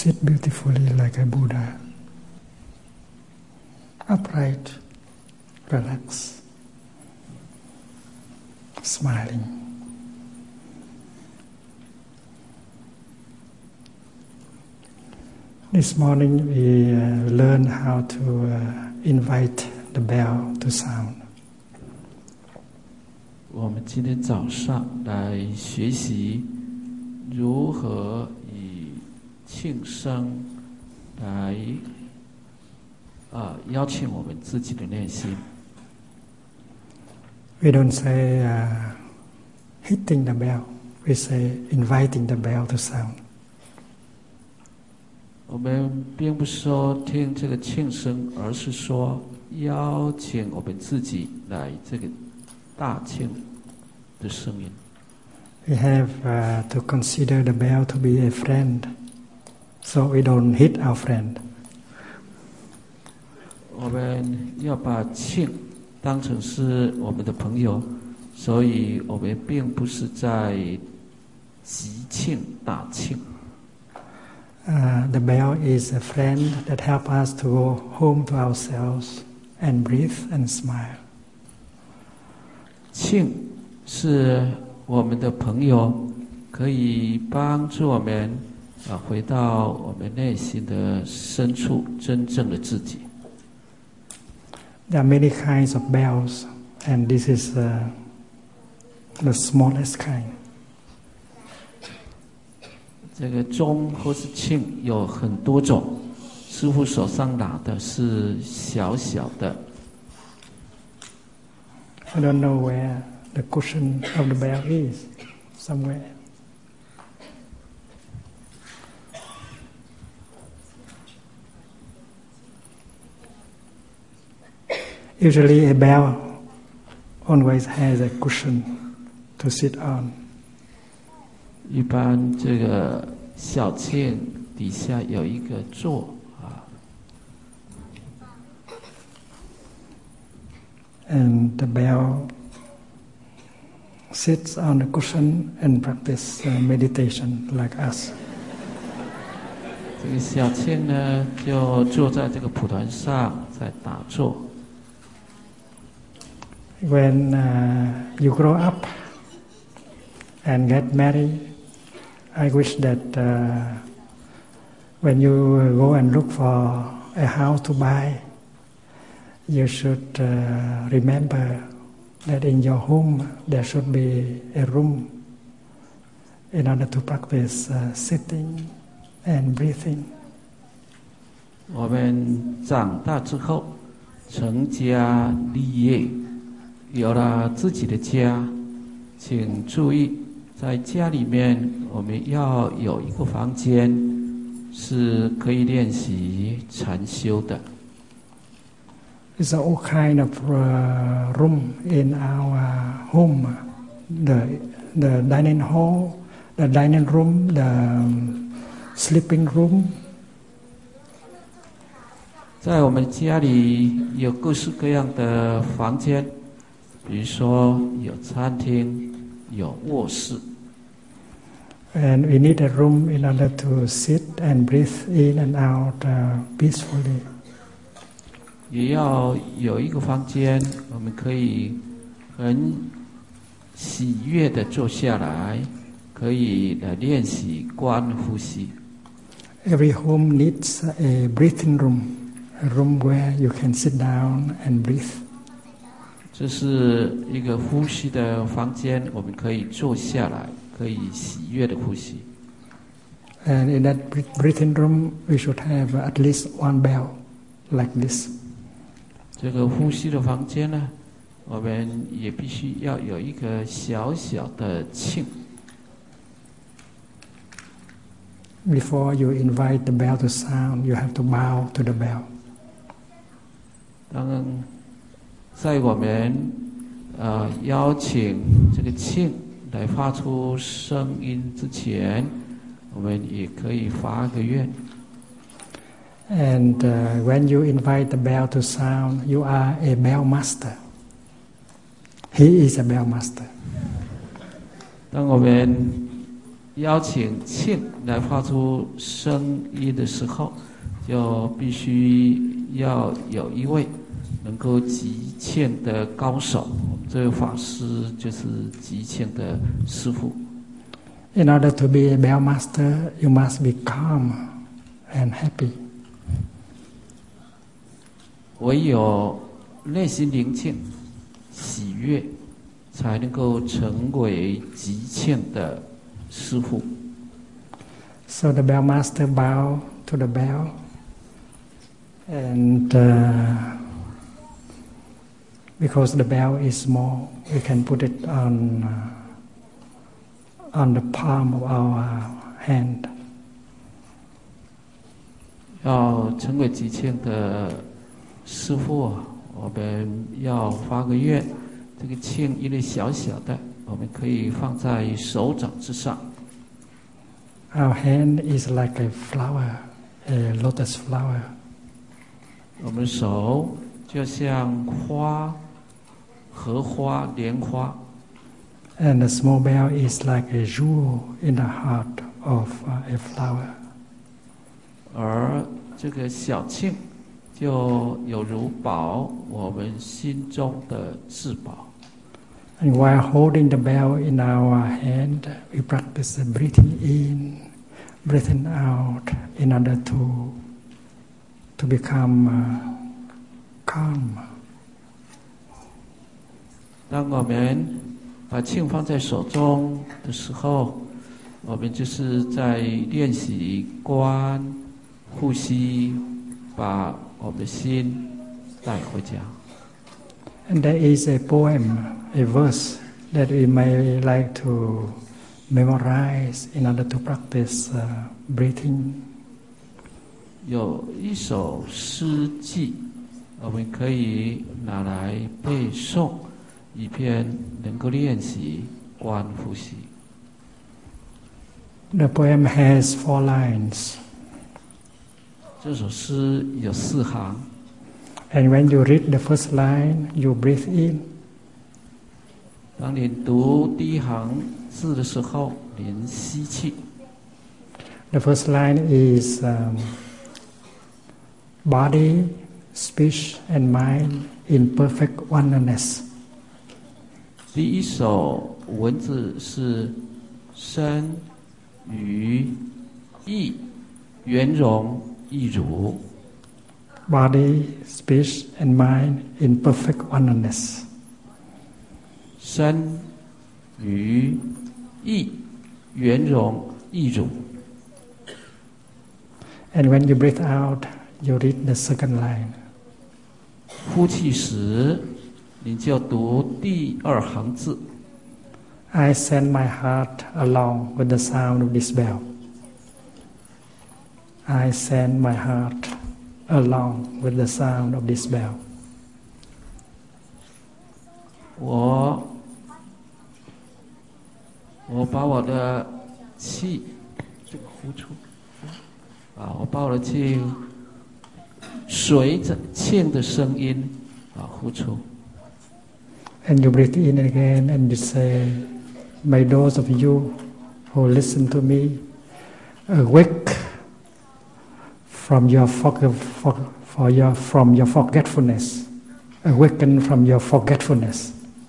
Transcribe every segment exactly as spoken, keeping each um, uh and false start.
sit beautifully like a Buddha, upright, relaxed, smiling. This morning we uh, learn how to uh, invite the bell to sound. 我们今天早上来学习如何以庆声来呃邀请我们自己的内心。 We don't say uh, hitting the bell. We say inviting the bell to sound. 我们并不是说听这个庆声，而是说邀请我们自己来这个大庆的声音。 We have uh, to consider the bell to be a friend, so we don't hit our friend. 我们要把庆当成是我们的朋友，所以我们并不是在集庆大庆。 Uh, the bell is a friend that helps us to go home to ourselves and breathe and smile. 庆是我们的朋友，可以帮助我们啊回到我们内心的深处，真正的自己。 There are many kinds of bells, and this is uh, the smallest kind. 这个钟或是磬有很多种，师父手上拿的是小小的。 I don't know where the cushion of the bell is, somewhere. Usually a bell always has a cushion to sit on. 一般这个小磬底下有一个座啊。 And the bell sits on the cushion and practice uh, meditation like us. 这个小磬呢，就坐在这个蒲团上，在打坐。 When uh, you grow up and get married, I wish that uh, when you go and look for a house to buy, you should uh, remember that in your home there should be a room in order to practice uh, sitting and breathing. 我们长大之后，成家立业，有了自己的家，请注意，在家里面我们要有一个房间，是可以练习禅修的。 There's all kind of uh, room in our home, the the dining hall, the dining room, the um, sleeping room. 在我们家里有各式各样的房间，比如说有餐厅，有卧室。 And we need a room in order to sit and breathe in and out uh, peacefully. 也要有一个房间，我们可以很喜悦的坐下来，可以来练习观呼吸。 Every home needs a breathing room, a room where you can sit down and breathe. 这是一个呼吸的房间，我们可以坐下来，可以喜悦的呼吸。 And in that breathing room, we should have at least one bell, like this. 这个呼吸的房间呢，我们也必须要有一个小小的磬。 Before you invite the bell to sound, you have to bow to the bell. 当在我们呃邀请这个磬来发出声音之前，我们也可以发个愿。 And uh, when you invite the bell to sound, you are a bell master. He is a bell master. 当我们邀请磬来发出声音的时候，就必须要有一位能够击磬的高手，这位法师就是击磬的师傅。 In order to be a bell master, you must be calm and happy. 唯有内心宁静、喜悦，才能够成为击磬的师傅。 So the bell master bow to the bell, and uh, because the bell is small, we can put it on uh, on the palm of our hand. 要成为击磬的师傅，我们要发个愿，这个磬因为小小的，我们可以放在手掌之上。 Our hand is like a flower, a lotus flower. 我们手就像花，荷花、莲花。 And the small bell is like a jewel in the heart of a flower. 而这个小磬就有如宝，我们心中的至宝。 And while holding the bell in our hand, we practice breathing in, breathing out, in order to to become uh, calm. 当我们把磬放在手中的时候，我们就是在练习观呼吸，把我们的心带回家。 And there is a poem, a verse that we may like to memorize in order to practice uh, breathing. 有一首诗记，我们可以拿来背诵，以便能够练习观呼吸。 The poem has four lines. 这首诗有四行。 And when you read the first line, you breathe in. 当你读第一行字的时候，您吸气。 The first line is um, body, speech, and mind in perfect oneness. 第一首文字是身、语、意圆融一如。 Body, speech, and mind in perfect oneness. 身、语、意圆融一如。 And when you breathe out, you read the second line. 呼气时，你就读第二行字。 I send my heart along with the sound of this bell. I send my heart along with the sound of this bell. 我我把我的气这个呼出啊，我把我的气随着磬的声音啊呼出。 And you breathe in again and you say, may those of you who listen to me awake from your for, for, for your from your forgetfulness, awaken from your forgetfulness.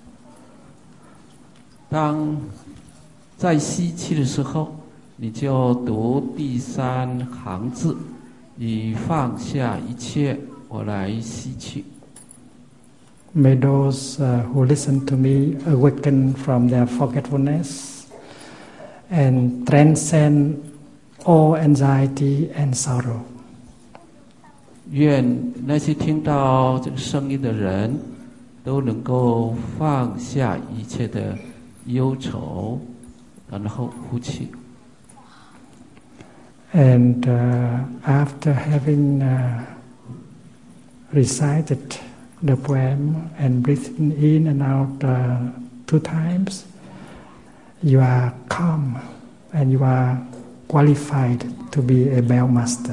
当在吸气的时候，你就读第三行字，以放下一切，我来吸气。 May those uh, who listen to me awaken from their forgetfulness and transcend all anxiety and sorrow. 愿那些听到这个声音的人，都能够放下一切的忧愁，然后呼气。 And uh, after having uh, recited the poem and breathing in and out uh, two times, you are calm and you are qualified to be a bell master.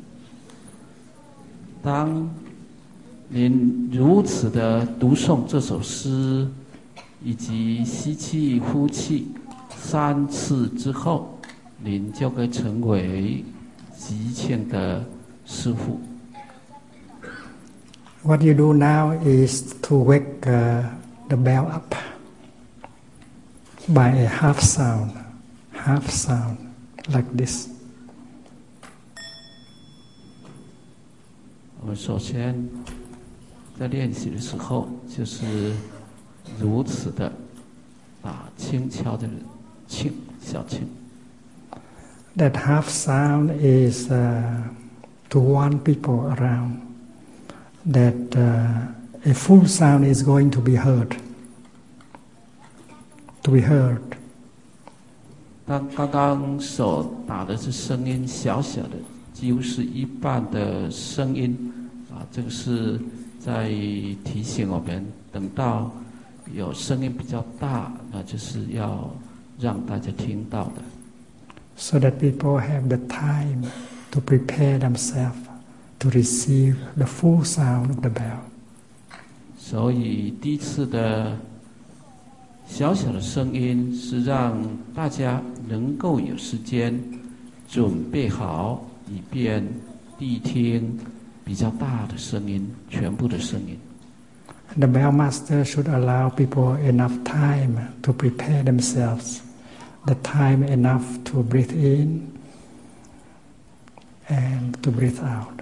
当您如此的读诵这首诗，以及吸气、呼气三次之后， 您就会成为吉庆的师父。 What you do now is to wake uh, the bell up by a half sound, half sound like this. 我们首先在练习的时候，就是如此的打轻敲的磬，小磬。 That half sound is uh, to warn people around that uh, a full sound is going to be heard. To be heard. 当刚刚手打的是声音小小的，几乎是一半的声音啊，这个是在提醒我们，等到有声音比较大，那就是要让大家听到的。 So that people have the time to prepare themselves to receive the full sound of the bell. 所以第一次的小小的声音是让大家能够有时间准备好，以便谛听比较大的声音，全部的声音。 The bell master should allow people enough time to prepare themselves, the time enough to breathe in and to breathe out.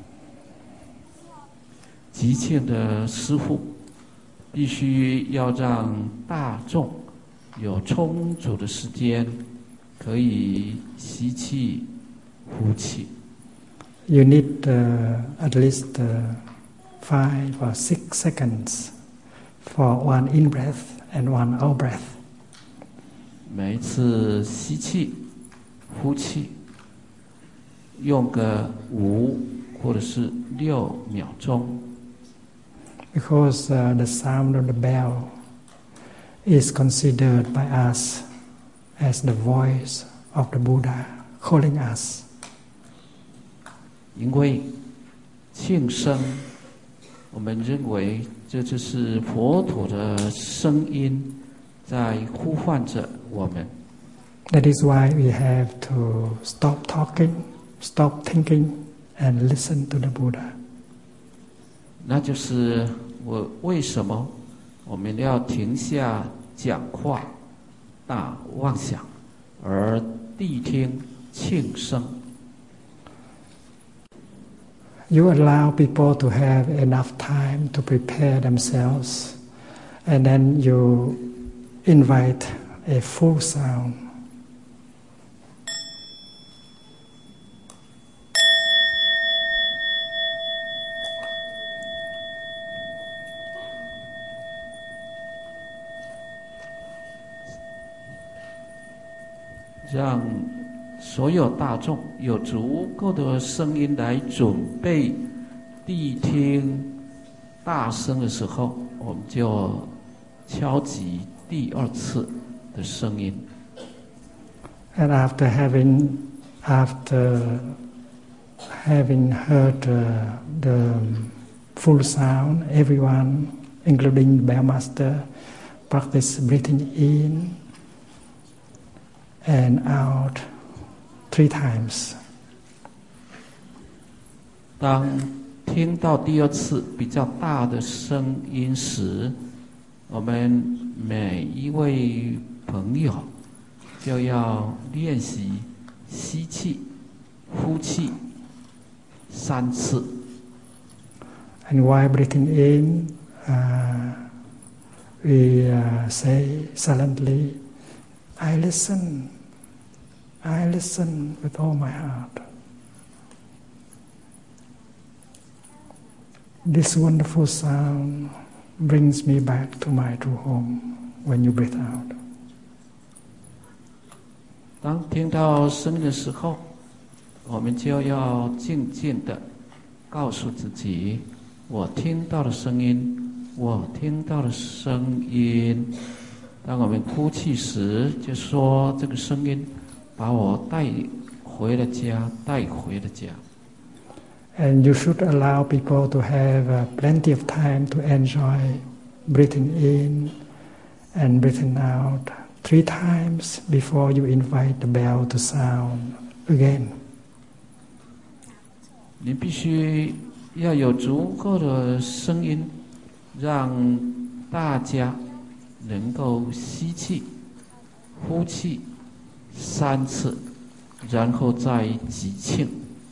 吉庆的师父必须要让大众有充足的时间，可以吸气、呼气。 You need uh, at least uh, five or six seconds for one in breath and one out breath. 每一次吸气、呼气，用个五或者是六秒钟。 Because uh, the sound of the bell is considered by us as the voice of the Buddha calling us. 因为磬声，我们认为这就是佛陀的声音在呼唤着我们。 That is why we have to stop talking, stop thinking, and listen to the Buddha. 那就是我为什么我们要停下讲话、大妄想，而谛听磬声。 You allow people to have enough time to prepare themselves, and then you invite a full sound. 让所有大众有足够的声音来准备谛听大声的时候，我们就敲击第二次的声音。 And after having, after having heard uh, the full sound, everyone, including the bell master, practice breathing in and out three times. 当听到第二次比较大的声音时，我们每一位朋友就要练习吸气、呼气三次。 And while breathing in, uh, we uh, say silently, I listen, I listen with all my heart. This wonderful sound brings me back to my true home when you breathe out. 当听到声音的时候，我们就要静静地告诉自己：我听到的声音，我听到的声音。当我们呼气时，就说这个声音把我带回了家，带回了家。 And you should allow people to have uh, plenty of time to enjoy breathing in and breathing out three times before you invite the bell to sound again. 你必须要有足够的声音，让大家能够吸气、呼气三次，然后再集庆。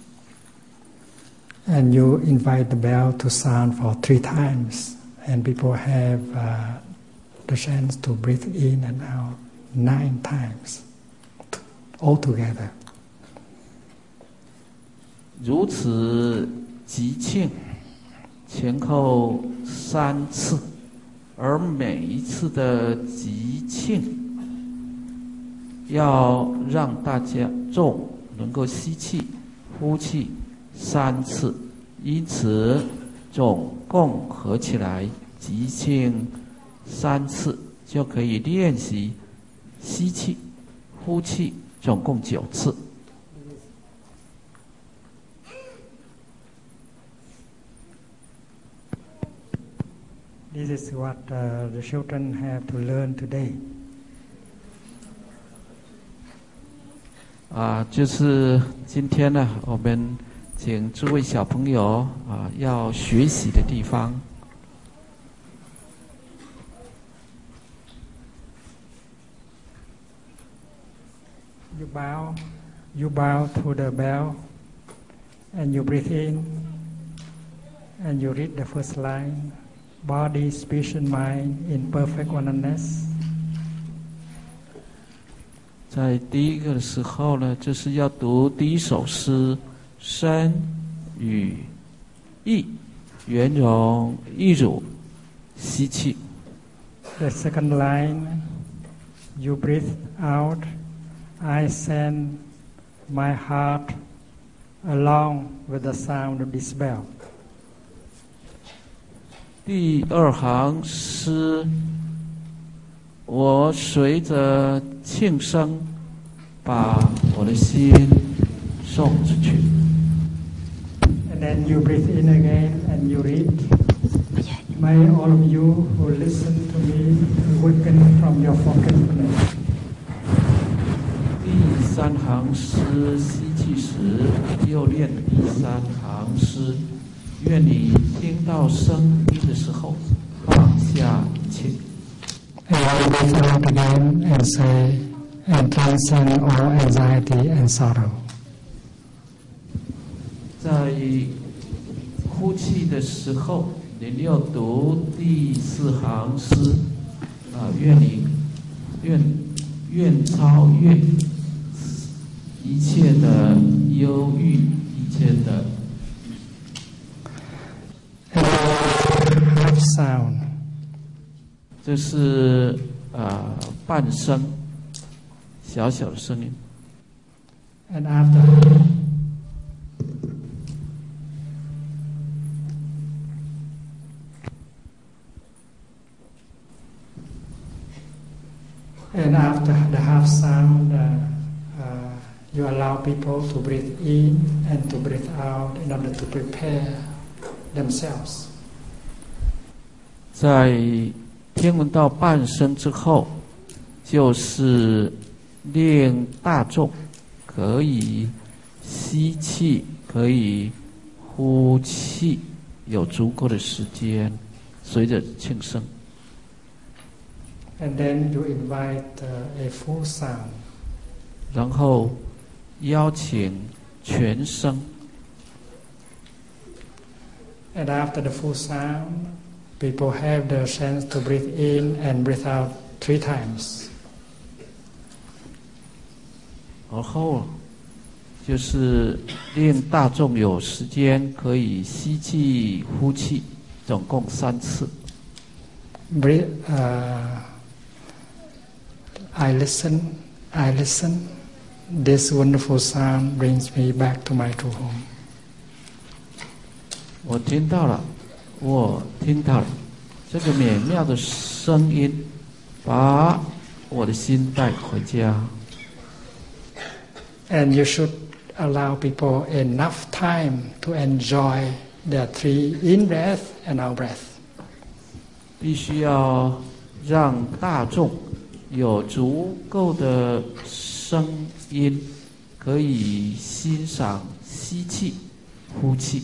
And you invite the bell to sound for three times, and people have uh, the chance to breathe in and out nine times all together. 如此集庆，前后三次，而每一次的集庆，要让大家众能够吸气、呼气三次，因此总共合起来集庆三次，就可以练习吸气、呼气，总共九次。 This is what uh, the children have to learn today. 啊，就是今天呢，我们请诸位小朋友啊要学习的地方。 You bow, you bow to the bell, and you breathe in, and you read the first line. Body, speech, and mind in perfect oneness. 在第一个的时候呢，就是要读第一首诗，身与意圆融一乳，吸气。 The second line, you breathe out. I send my heart along with the sound of this bell. 第二行诗，我随着庆声，把我的心送出去。 And then you breathe in again and you read. May all of you who listen to me awaken from your forgetfulness. 第三行诗，吸气时又念第三行诗。愿你听到声音的时候，放下一切。 And I breathe out again and say, and transcend all anxiety and sorrow. 在呼气的时候，你又读第四行诗，啊，愿你愿愿超越一切的忧郁，一切的。 Half sound. 这是呃半声，小小的声音。 And after and after the half sound, uh, uh, you allow people to breathe in and to breathe out in order to prepare themselves. 在听闻到半声之后，就是令大众可以吸气，可以呼气，有足够的时间，随着庆声。 And then you invite uh, a full sound. 然后邀请全声。 And after the full sound, people have the chance to breathe in and breathe out three times. 而后就是令大众有时间可以吸气、呼气，总共三次。 Breathe, uh, I listen, I listen. This wonderful sound brings me back to my true home. 我听到了，我听到了，这个美妙的声音，把我的心带回家。 And you should allow people enough time to enjoy the three in breath and out breath. 必须要让大众有足够的声音，可以欣赏吸气、呼气。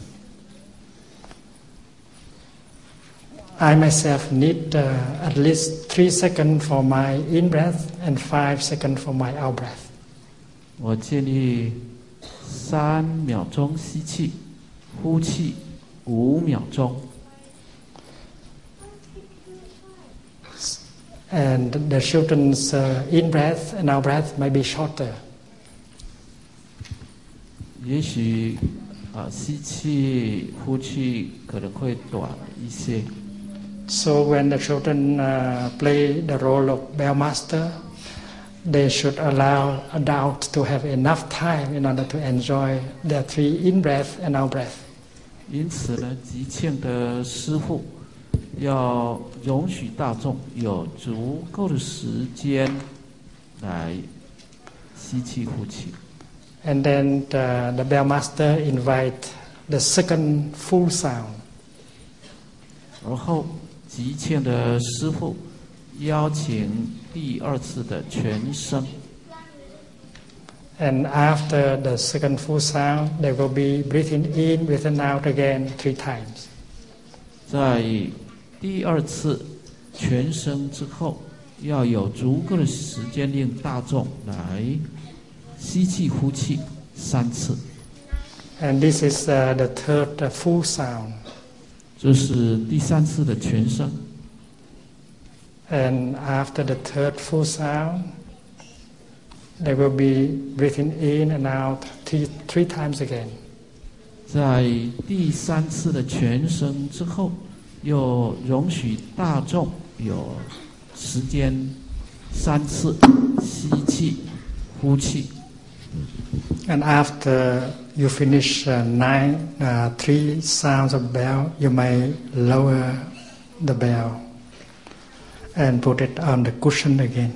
I myself need uh, at least three seconds for my in breath and five seconds for my out breath. 我建议三秒钟吸气，呼气五秒钟。 And the children's uh, in breath and out breath may be shorter. 也许啊，吸气、呼气可能会短一些。 So when the children uh, play the role of bell master, they should allow adults to have enough time in order to enjoy their three in breath and out breath. 因此呢，吉庆的师父要容许大众有足够的时间来吸气、呼气。 And then the, the bell master invite the second full sound. 而后，吉庆的师父邀请第二次的全声。 And after the second full sound, they will be breathing in, breathing out again three times. 在第二次全声之后，要有足够的时间令大众来吸气、呼气三次。 And this is uh, the third uh, full sound. 这是第三次的全声。 And after the third full sound, they will be breathing in and out three, three times again. 在第三次的全声之后，又容许大众有时间三次吸气、呼气。 And after you finish uh, nine, uh, three sounds of bell, you may lower the bell and put it on the cushion again.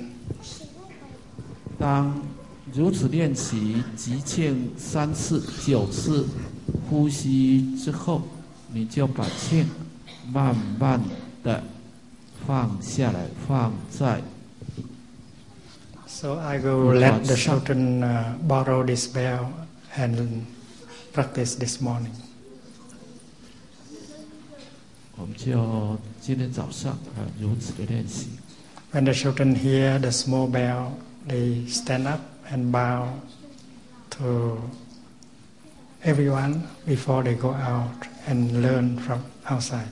当如此练习吉庆三次、九次呼吸之后，你就把庆慢慢的放下来，放在。 So I will let the children uh, borrow this bell and practice this morning. 我们就今天早上啊如此的练习。 When the children hear the small bell, they stand up and bow to everyone before they go out and learn from outside.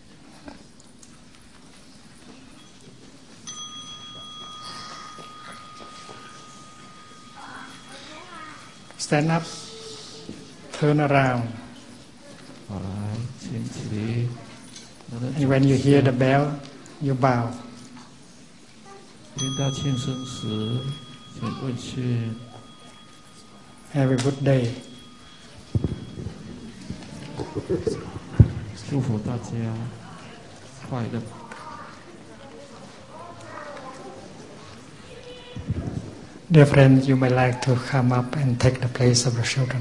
Stand up, turn around. 好，来，请起立。 And when you hear the bell, you bow. 听到庆声时，请跪去。 Have a good day. 祝福大家快乐。 Dear friends, you may like to come up and take the place of the children.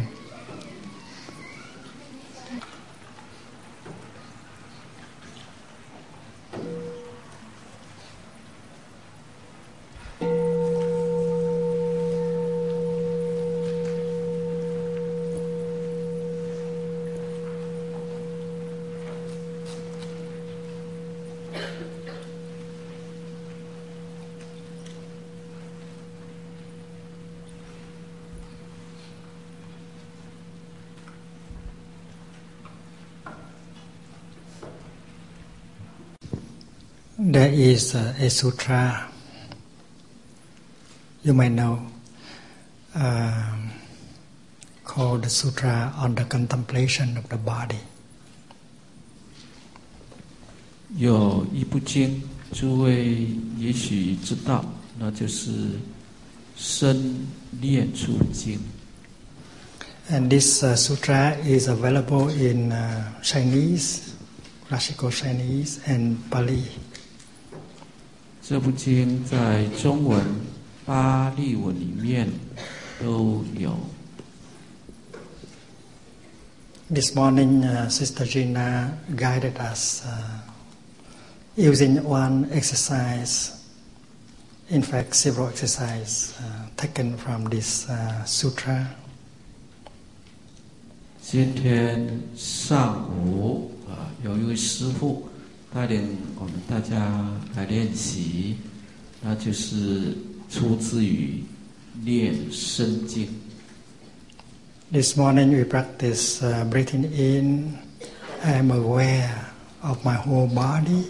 There is a, a sutra, you may know, um, called the Sutra on the Contemplation of the Body. 有一部经，诸位也许知道，那就是《身念处经》。 And this uh, sutra is available in uh, Chinese, classical Chinese, and Pali. 这部经在中文、巴利文里面都有。 This morning, uh, Sister Gina guided us uh, using one exercise In fact, several exercises uh, taken from this uh, sutra. 今天上午啊，有一位师父带领我们大家来练习，那就是出自于《念身经》。 This morning we practice uh, breathing in. I am aware of my whole body.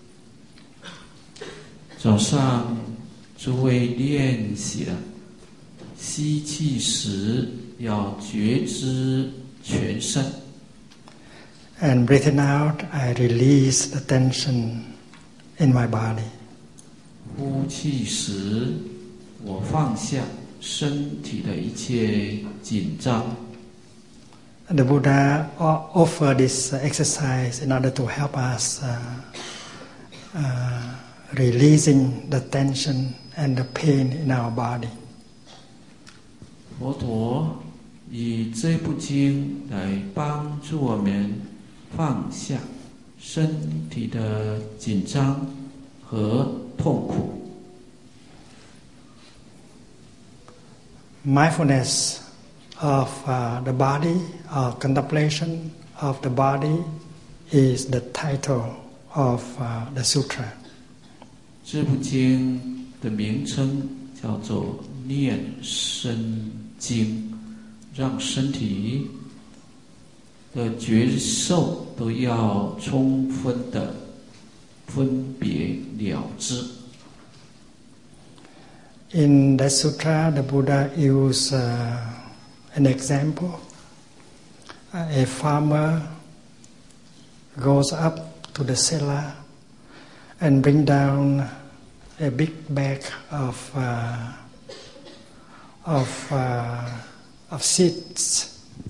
早上诸位练习了，吸气时要觉知全身。 And breathing out, I release the tension in my body. 呼气时，我放下身体的一切紧张。 The Buddha offered this exercise in order to help us uh, uh, releasing the tension and the pain in our body. 佛陀以这部经来帮助我们放下身体的紧张和痛苦。 Mindfulness of uh, the body, or contemplation of the body, is the title of uh, the sutra. 这部经的名称叫做《念身经》，让身体的觉受都要充分的分别了知。 In the sutra, the Buddha used uh, an example. Uh, a farmer goes up to the cellar and bring down a big bag of uh, of uh, of seeds.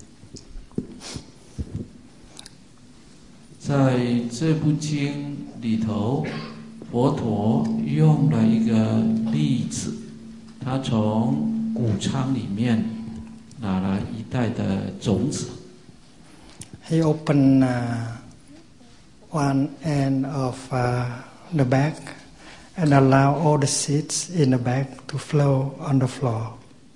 在这部经里头，佛陀用了一个例子，他从谷仓里面拿了一袋的种子。 He opened uh, one end of uh, the bag and allowed all the seeds in the bag to flow on the floor.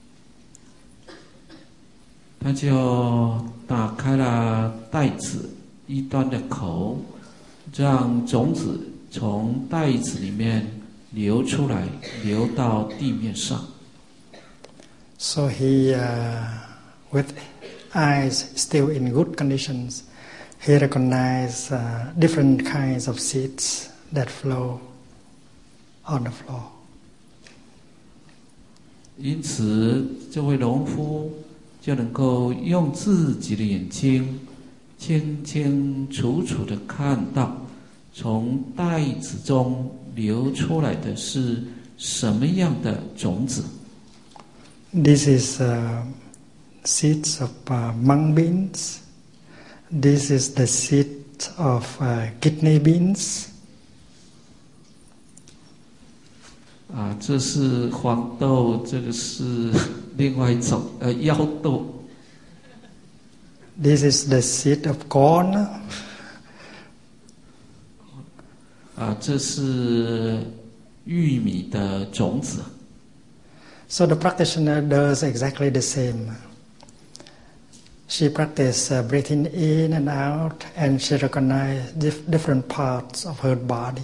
他就打开了袋子一端的口，让种子从袋子里面流出来，流到地面上。 So he, uh, with eyes still in good conditions, he recognized uh, different kinds of seeds that flow on the floor. 因此，这位农夫就能够用自己的眼睛，清清楚楚地看到，从袋子中流出来的是什么样的种子。 This is uh, seeds of uh, mung beans. This is the seed of uh, kidney beans. 啊，这是黄豆，这个是另外一种呃腰豆。 This is the seed of corn. 啊，这是玉米的种子。 So the practitioner does exactly the same. She practices uh, breathing in and out, and she recognizes dif- different parts of her body.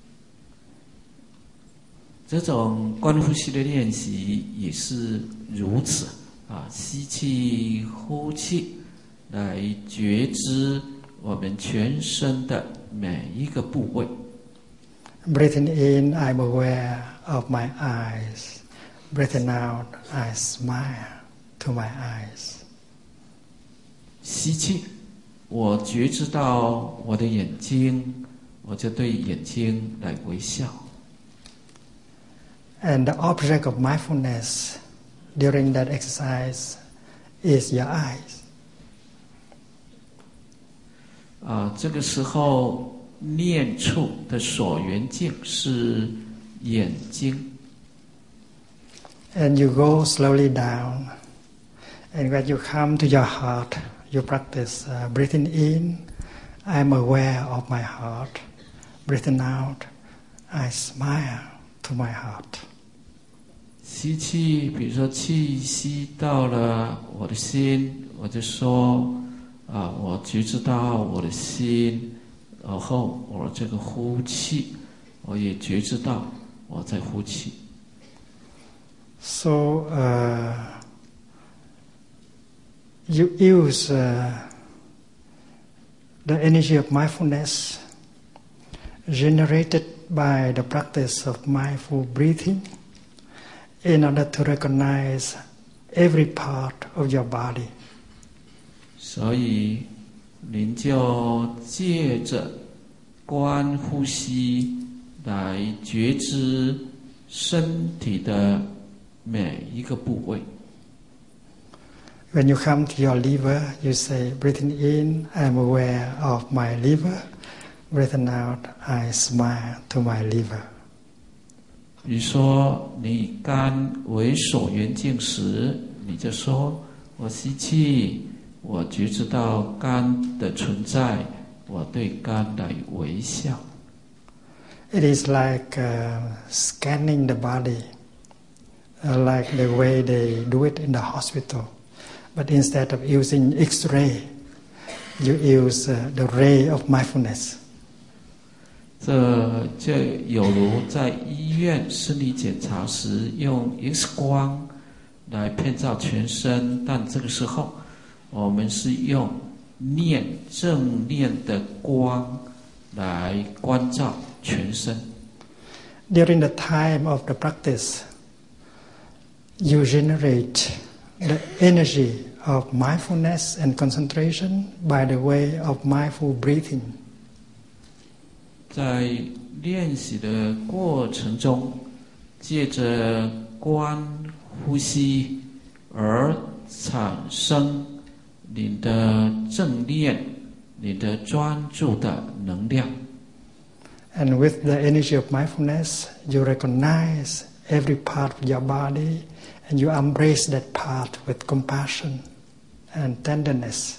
这种观呼吸的练习也是如此啊，吸气、呼气，来觉知我们全身的每一个部位。 Breathing in, I'm aware of my eyes. Breathing out, I smile to my eyes. 吸气，我觉知到我的眼睛，我就对眼睛来微笑。 And the object of mindfulness during that exercise is your eyes. 啊，这个时候念处的所缘境是眼睛。 And you go slowly down. And when you come to your heart, you practice uh, breathing in. I'm aware of my heart. Breathing out, I smile to my heart. 吸气，比如说气吸到了我的心，我就说啊，我觉知到我的心，然后我这个呼气，我也觉知到我在呼气。 So uh, you use uh, the energy of mindfulness generated by the practice of mindful breathing in order to recognize every part of your body. 所以您就借着观呼吸来觉知身体的每一个部位。 When you come to your liver, you say, breathing in, I'm aware of my liver. Breathing out, I smile to my liver. 比如说，你肝为所缘境时，你就说：我吸气，我觉知到肝的存在，我对肝来微笑。 It is like uh, scanning the body, uh, like the way they do it in the hospital. But instead of using X-ray, you use uh, the ray of mindfulness. 这就有如在医院生理检查时用 X 光来遍照全身，但这个时候我们是用念正念的光来关照全身。 During the time of the practice, you generate the energy of mindfulness and concentration by the way of mindful breathing. 在练习的过程中，借着观呼吸而产生你的正念、你的专注的能量。 And with the energy of mindfulness, you recognize every part of your body, and you embrace that part with compassion and tenderness.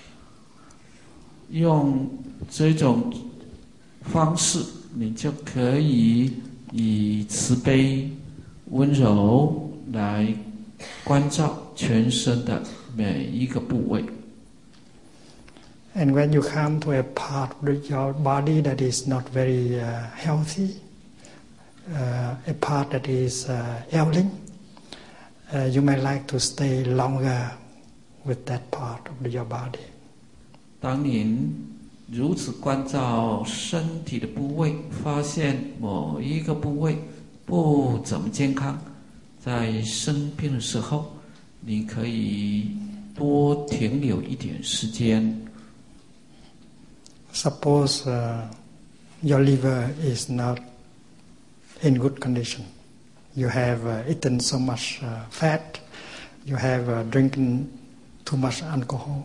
用这种方式，你就可以以慈悲、温柔来关照全身的每一个部位。 And when you come to a part of your body that is not very uh, healthy, uh, a part that is uh, ailing, uh, you may like to stay longer with that part of your body. 当您如此关照身体的部位，发现某一个部位不怎么健康，在生病的时候，你可以多停留一点时间。 Suppose uh, your liver is not in good condition. You have uh, eaten so much uh, fat. You have uh, drinking too much alcohol.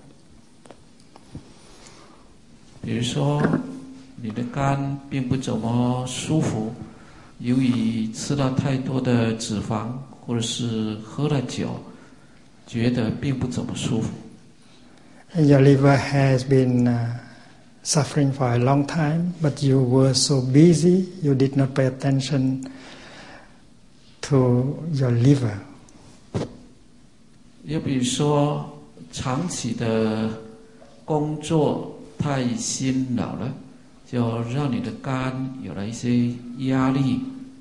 比如说，你的肝并不怎么舒服，由于吃了太多的脂肪，或者是喝了酒，觉得并不怎么舒服。 And your liver has been uh, suffering for a long time, but you were so busy, you did not pay attention to your liver. 又比如说，长期的工作太辛劳了，就让你的肝有了一些压力。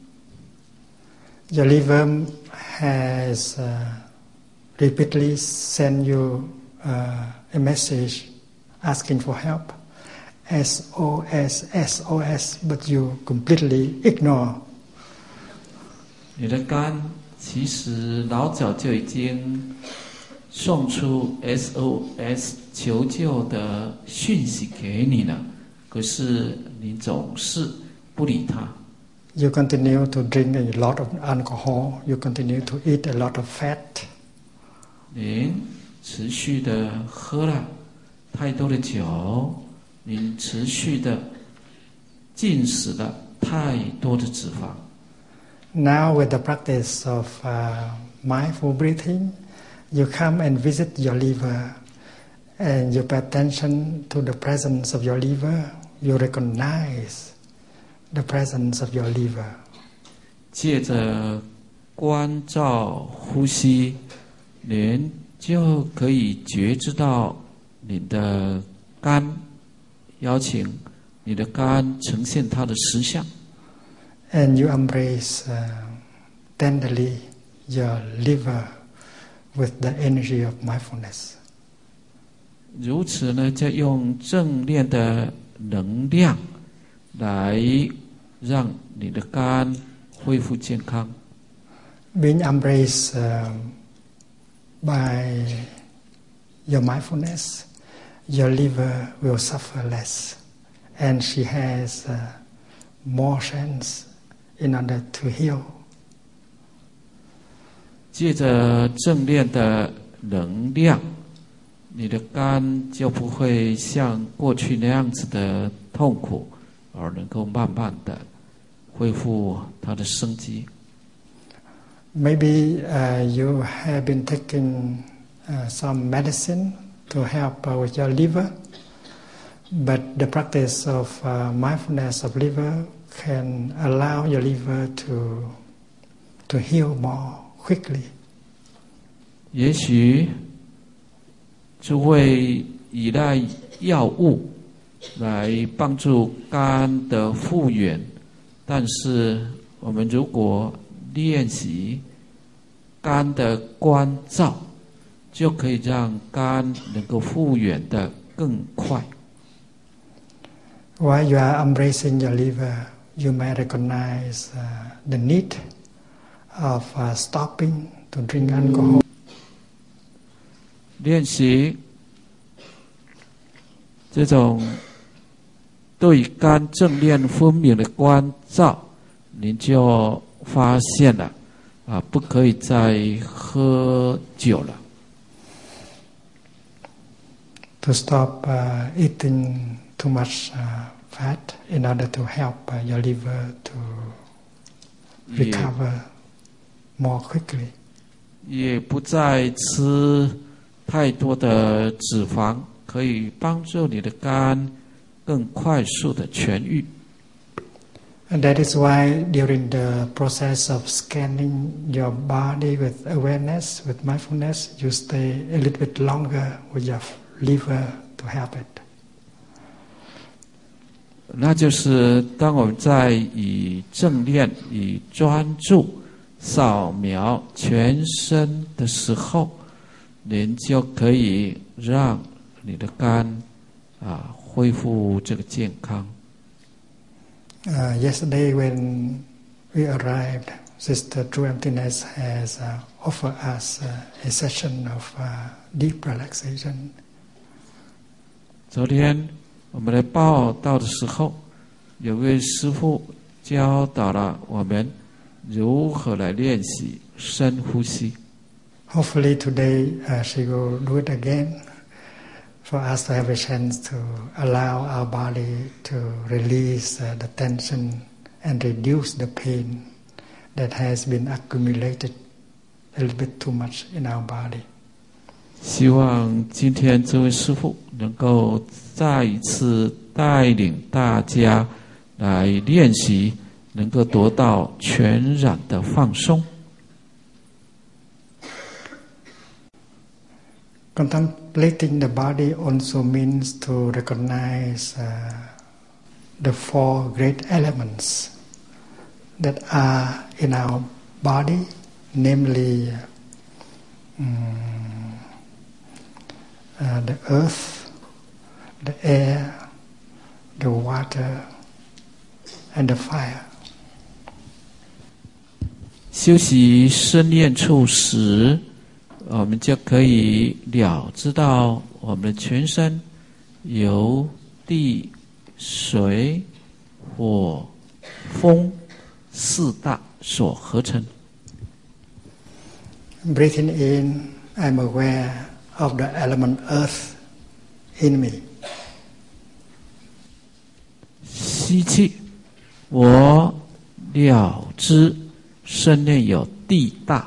Your liver has uh, repeatedly sent you uh, a message asking for help. S O S, S O S, but you completely ignore. 你的肝其实老早就已经送出 S O S 求救的讯息给你了，可是你总是不理它。 You continue to drink a lot of alcohol. You continue to eat a lot of fat. 您持续的喝了太多的酒。您持续的进食了太多的脂肪。 Now, with the practice of uh, mindful breathing, you come and visit your liver, and you pay attention to the presence of your liver. You recognize the presence of your liver. 借着关照呼吸，您就可以觉知到你的肝，邀请你的肝呈现它的实相。 And you embrace uh, tenderly your liver with the energy of mindfulness. 如此呢，就用正念的能量来让你的肝恢复健康。 Being embraced uh, by your mindfulness, your liver will suffer less, and she has uh, more chance in order to heal. 借着正念的能量，你的肝就不会像过去那样子的痛苦，而能够慢慢的恢复它的生机。 Maybe uh, you have been taking uh, some medicine to help uh, with your liver, but the practice of uh, mindfulness of liver can allow your liver to to heal more quickly. 也许诸位依赖药物来帮助肝的复原，但是我们如果练习肝的关照，就可以让肝能够复原的更快。 While you are embracing your liver, you may recognize uh, the need of uh, stopping to drink alcohol. 练习这种对肝正念分明的关照，您就发现了啊，不可以再喝酒了。 To stop uh, eating too much uh, fat in order to help uh, your liver to recover more quickly. 也不再吃太多的脂肪，可以帮助你的肝更快速的痊愈。 And that is why during the process of scanning your body with awareness, with mindfulness, you stay a little bit longer with your liver to help it. 那就是当我们在以正念、以专注扫描全身的时候，您就可以让你的肝啊恢复这个健康。 Uh, yesterday when we arrived, Sister True Emptiness has uh, offered us uh, a session of uh, deep relaxation. 昨天我们来报道的时候，有位师父教导了我们如何来练习深呼吸。 Hopefully today uh, she will do it again for us to have a chance to allow our body to release uh, the tension and reduce the pain that has been accumulated a little bit too much in our body. 希望今天这位师父能够再一次带领大家来练习，能够得到全然的放松。 Contemplating the body also means to recognize uh, the four great elements that are in our body, namely um, uh, the earth, the air, the water, and the fire. 修习深念处时，我们就可以了知到我们的全身由地、水、火、风四大所合成。 Breathing in, I'm aware of the element earth in me. 吸气，我了知身内有地大。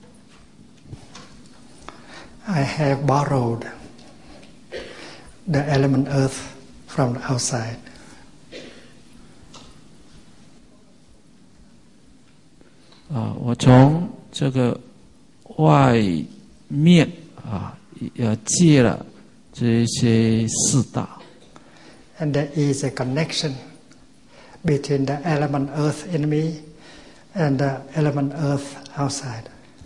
I have borrowed the element earth from the outside. 啊，我从这个外面啊，呃，戒了这些四大。 And there is a connection between the element earth in me and the element earth outside.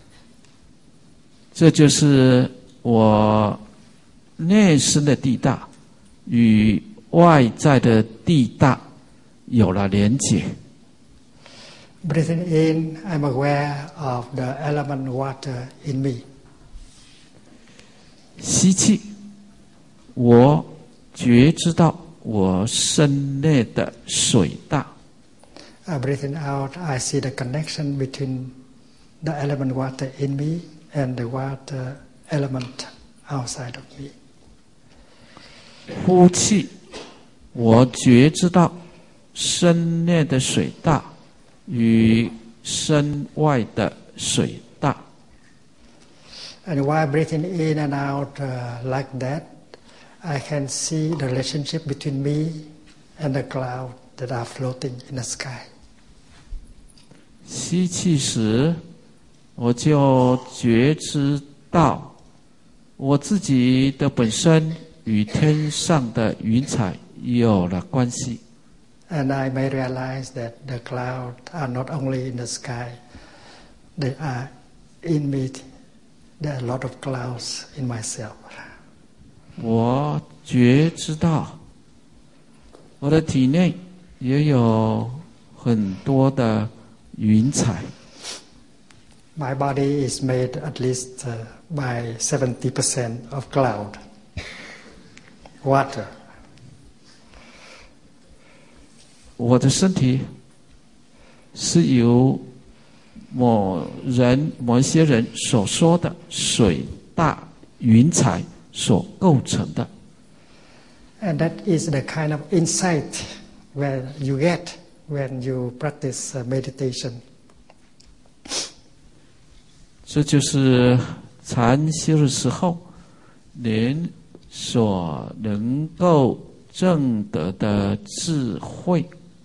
这就是我内身的地大与外在的地大有了连结。 Breathing in, I'm aware of the element water in me. 吸气，我觉知到我身内的水大。 Uh, breathing out, I see the connection between the element water in me and the water element outside of me. 呼气，我觉知到身内的水大与身外的水大。 And while breathing in and out uh, like that, I can see the relationship between me and the cloud that are floating in the sky. 吸气时，我就觉知到我自己的本身与天上的云彩有了关系。 And I may realize that the clouds are not only in the sky, they are in me. There are a lot of clouds in myself. 我觉知到我的体内也有很多的云彩。 My body is made at least uh, by seventy percent of cloud, water. 我的身体是由某人、某一些人所说的水大云彩所构成的。 And that is the kind of insight where you get when you practice uh, meditation. 这就是禅修的时候您所能够证得的智慧。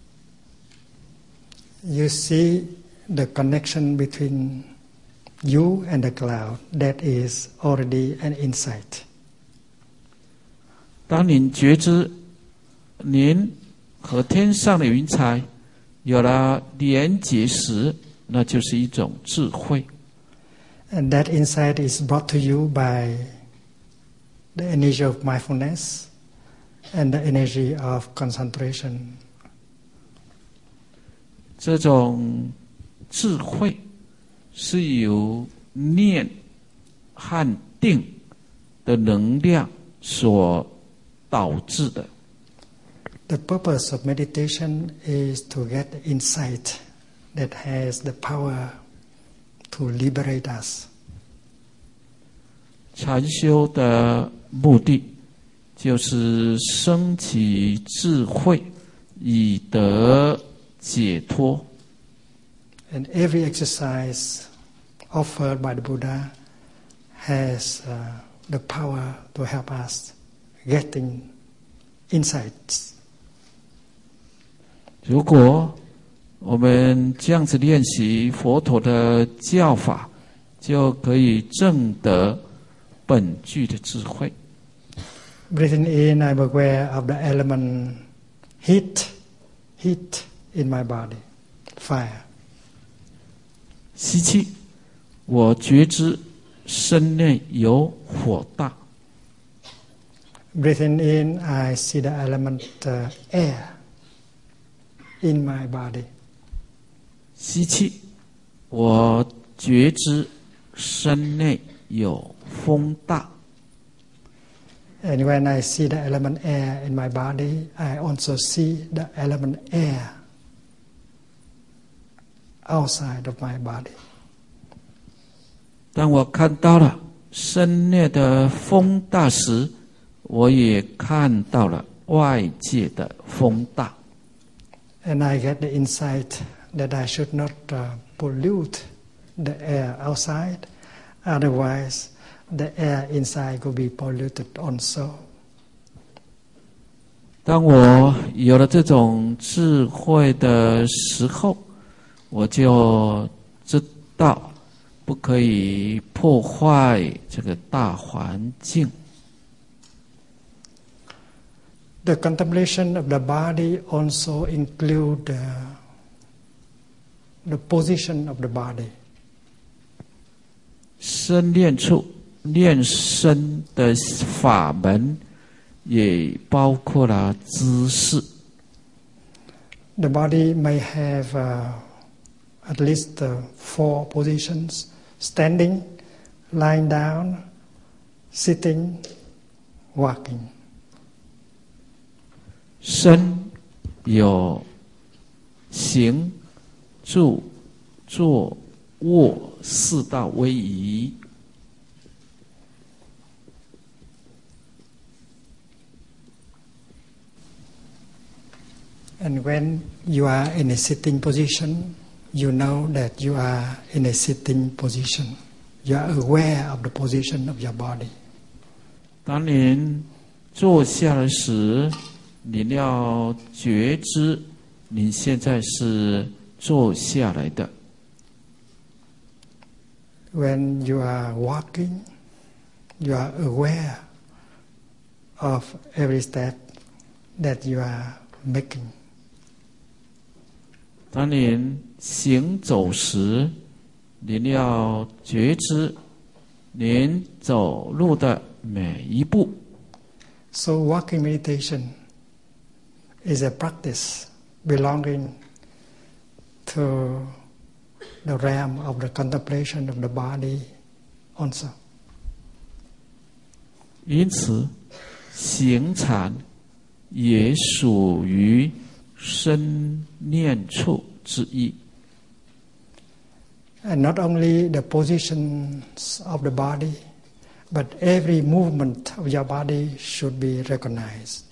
You see the connection between you and the cloud. That is already an insight. 当您觉知您和天上的云彩有了连结时，那就是一种智慧。 And that insight is brought to you by the energy of mindfulness and the energy of concentration. 这种智慧是由念和定的能量所导致的。 The purpose of meditation is to get the insight that has the power to liberate us. 禅修的目的就是升起智慧，以得解脱。 And every exercise offered by the Buddha has uh, the power to help us getting insights. 如果我们这样子练习佛陀的教法，就可以证得本具的智慧。 Breathing in, I'm aware of the element heat, heat in my body, fire. 吸气，我觉知身内有火大。 Breathing in, I see the element uh, air in my body. 吸气，我觉知身内有风大。 And when I see the element air in my body, I also see the element air outside of my body. 当我看到了身内的风大时，我也看到了外界的风大。 And I get the insight that I should not uh, pollute the air outside, otherwise the air inside could be polluted also. 当我有了这种智慧的时候，我就知道不可以破坏这个大环境。 The contemplation of the body also include uh, the position of the body. 身练处练身的法门也包括了姿势。 The body may have uh, at least uh, four positions: standing, lying down, sitting, walking. 身有行、住、坐、卧四大位移。 And when you are in a sitting position, you know that you are in a sitting position. You are aware of the position of your body. 当您坐下来时，您要觉知，您现在是坐下来的。 When you are walking, you are aware of every step that you are making. 当您行走时，您要觉知您走路的每一步。 So walking meditation is a practice belonging to the realm of the contemplation of the body also. 因此，行禅也属于身念处之一。 And not only the positions of the body, but every movement of your body should be recognized.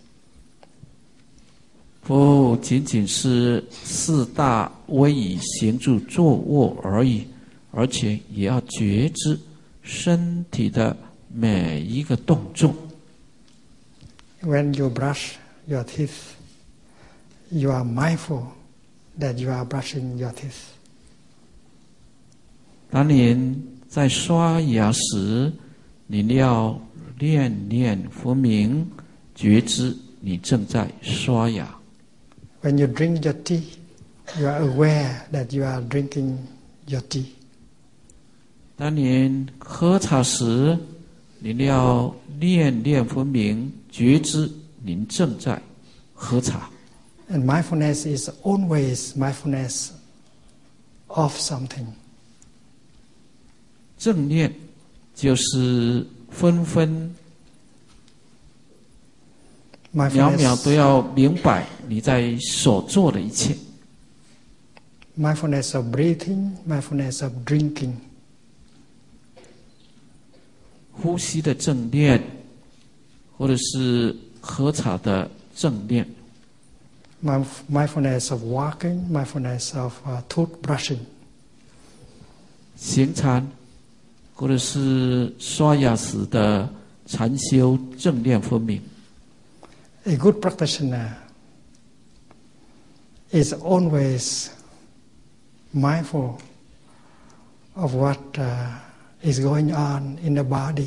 不仅仅是四大位移行住坐卧而已，而且也要觉知身体的每一个动作。 When you brush your teeth, you are mindful that you are brushing your teeth. 当您在刷牙时，您要念念分明，觉知你正在刷牙。 When you drink your tea, you are aware that you are drinking your tea. 当您喝茶时，您要念念分明，觉知您正在喝茶。 And mindfulness is always mindfulness of something. 正念就是分分秒秒都要明白你在所做的一切。 Mindfulness of breathing, mindfulness of drinking. 呼吸的正念，或者是喝茶的正念。 Mindfulness of walking, mindfulness of uh, toothbrushing. 行禅，或者是刷牙时的禅修正念分明。 A good practitioner is always mindful of what uh, is going on in the body.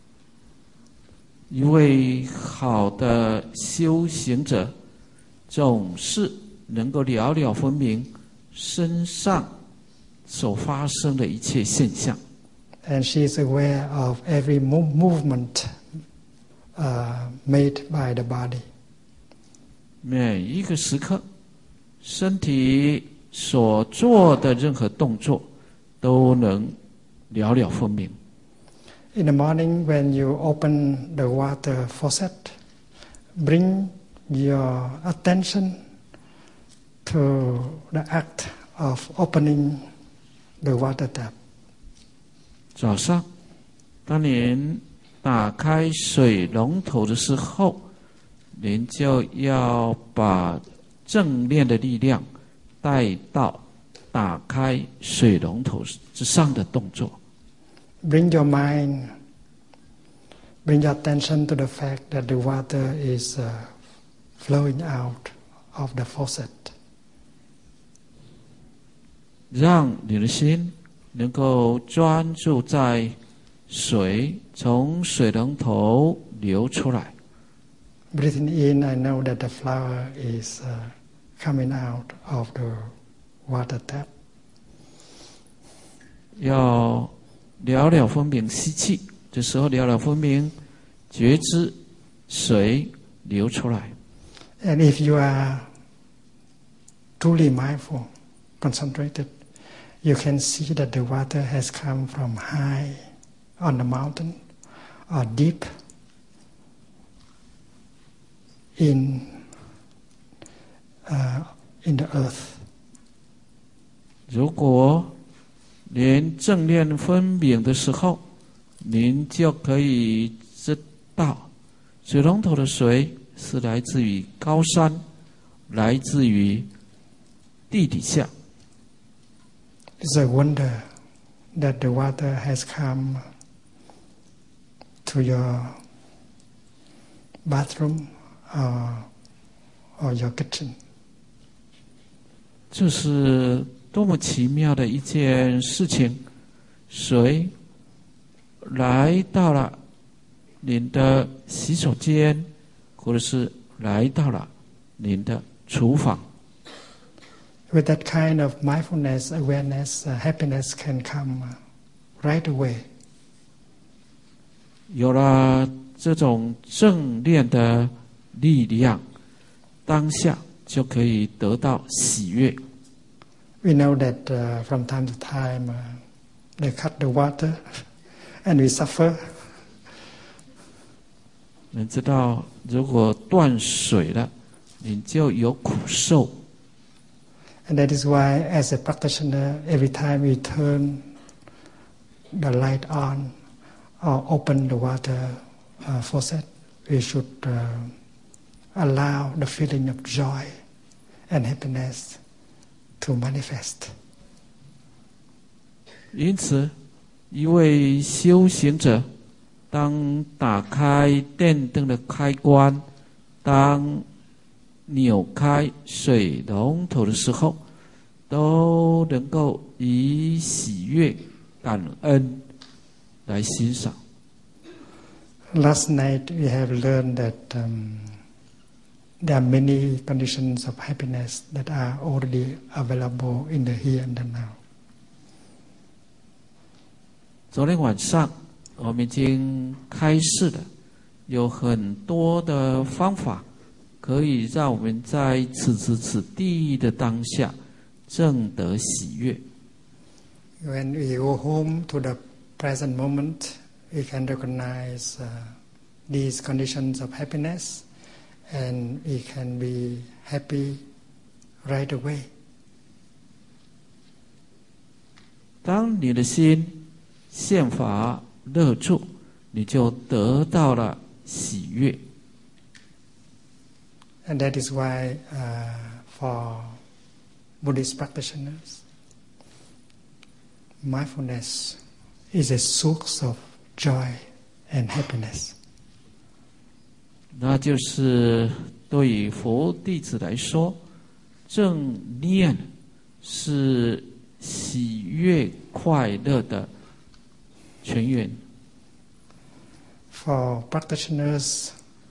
一位好的修行者，总是能够了了分明身上所发生的一切现象。 And she is aware of every move, movement uh, made by the body. 每一个时刻，身体所做的任何动作，都能了了分明。 In the morning, when you open the water faucet, bring your attention to the act of opening the water tap. 早上，当您打开水龙头的时候，您就要把正念的力量带到打开水龙头之上的动作。 Bring your mind, bring your attention to the fact that the water is uh, flowing out of the faucet. 让你的心能够专注在水从水龙头流出来。 Breathing in, I know that the flower is uh, coming out of the water tap. 要了了分明吸气，这时候了了分明，觉知水流出来。 And if you are truly mindful, concentrated, you can see that the water has come from high on the mountain or deep in uh, in the earth. 如果连正念分明的时候，您就可以知道，水龙头的水是来自于高山，来自于地底下。 It's a wonder that the water has come to your bathroom or, or your kitchen. 这是多么奇妙的一件事情！水来到了您的洗手间，或者是来到了您的厨房。 With that kind of mindfulness, awareness, uh, happiness can come uh, right away. 有了这种正念的力量，当下就可以得到喜悦。 We know that uh, from time to time uh, they cut the water and we suffer. 你知道，如果断水了，你就有苦受。 And that is why, as a practitioner, every time we turn the light on or open the water uh, faucet, we should uh, allow the feeling of joy and happiness to manifest. 因此，一位修行者，当打开电灯的开关，当扭开水龙头的时候，都能够以喜悦、感恩来欣赏。 Last night we have learned that um, there are many conditions of happiness that are already available in the here and the now. 昨天晚上我们已经开示了，有很多的方法可以让我们在此时此地的当下正得喜悦。 When we go home to the present moment, we can recognize uh, these conditions of happiness, and we can be happy right away. 当你的心宪法乐住，你就得到了喜悦。 And that is why uh, for Buddhist practitioners, mindfulness is a source of joy and happiness. 那就是对于佛弟子来说，正念是喜悦快乐的泉源。 For practitioners,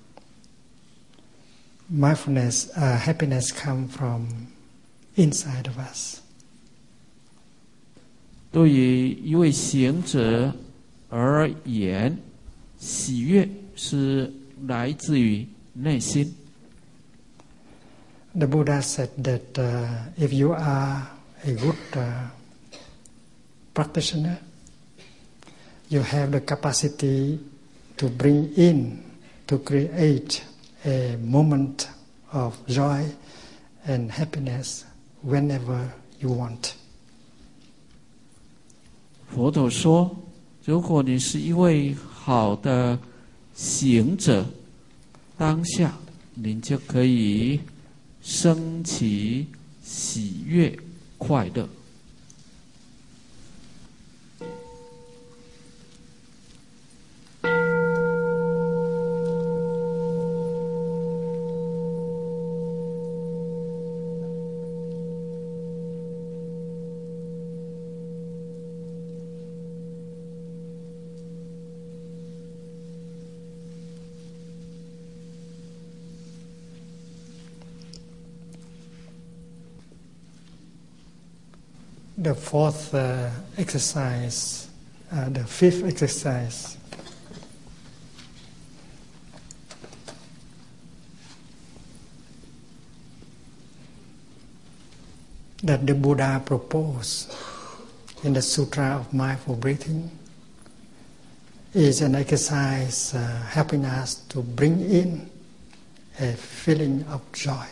mindfulness, uh, happiness come from inside of us. 对于一位行者而言，喜悦是来自于内心。 The Buddha said that uh, if you are a good uh, practitioner, you have the capacity to bring in, to create a moment of joy and happiness whenever you want. 佛陀说，如果你是一位好的行者，当下你就可以升起喜悦快乐。 the fourth uh, exercise, uh, the fifth exercise, that the Buddha proposed in the Sutra of Mindful Breathing is an exercise uh, helping us to bring in a feeling of joy.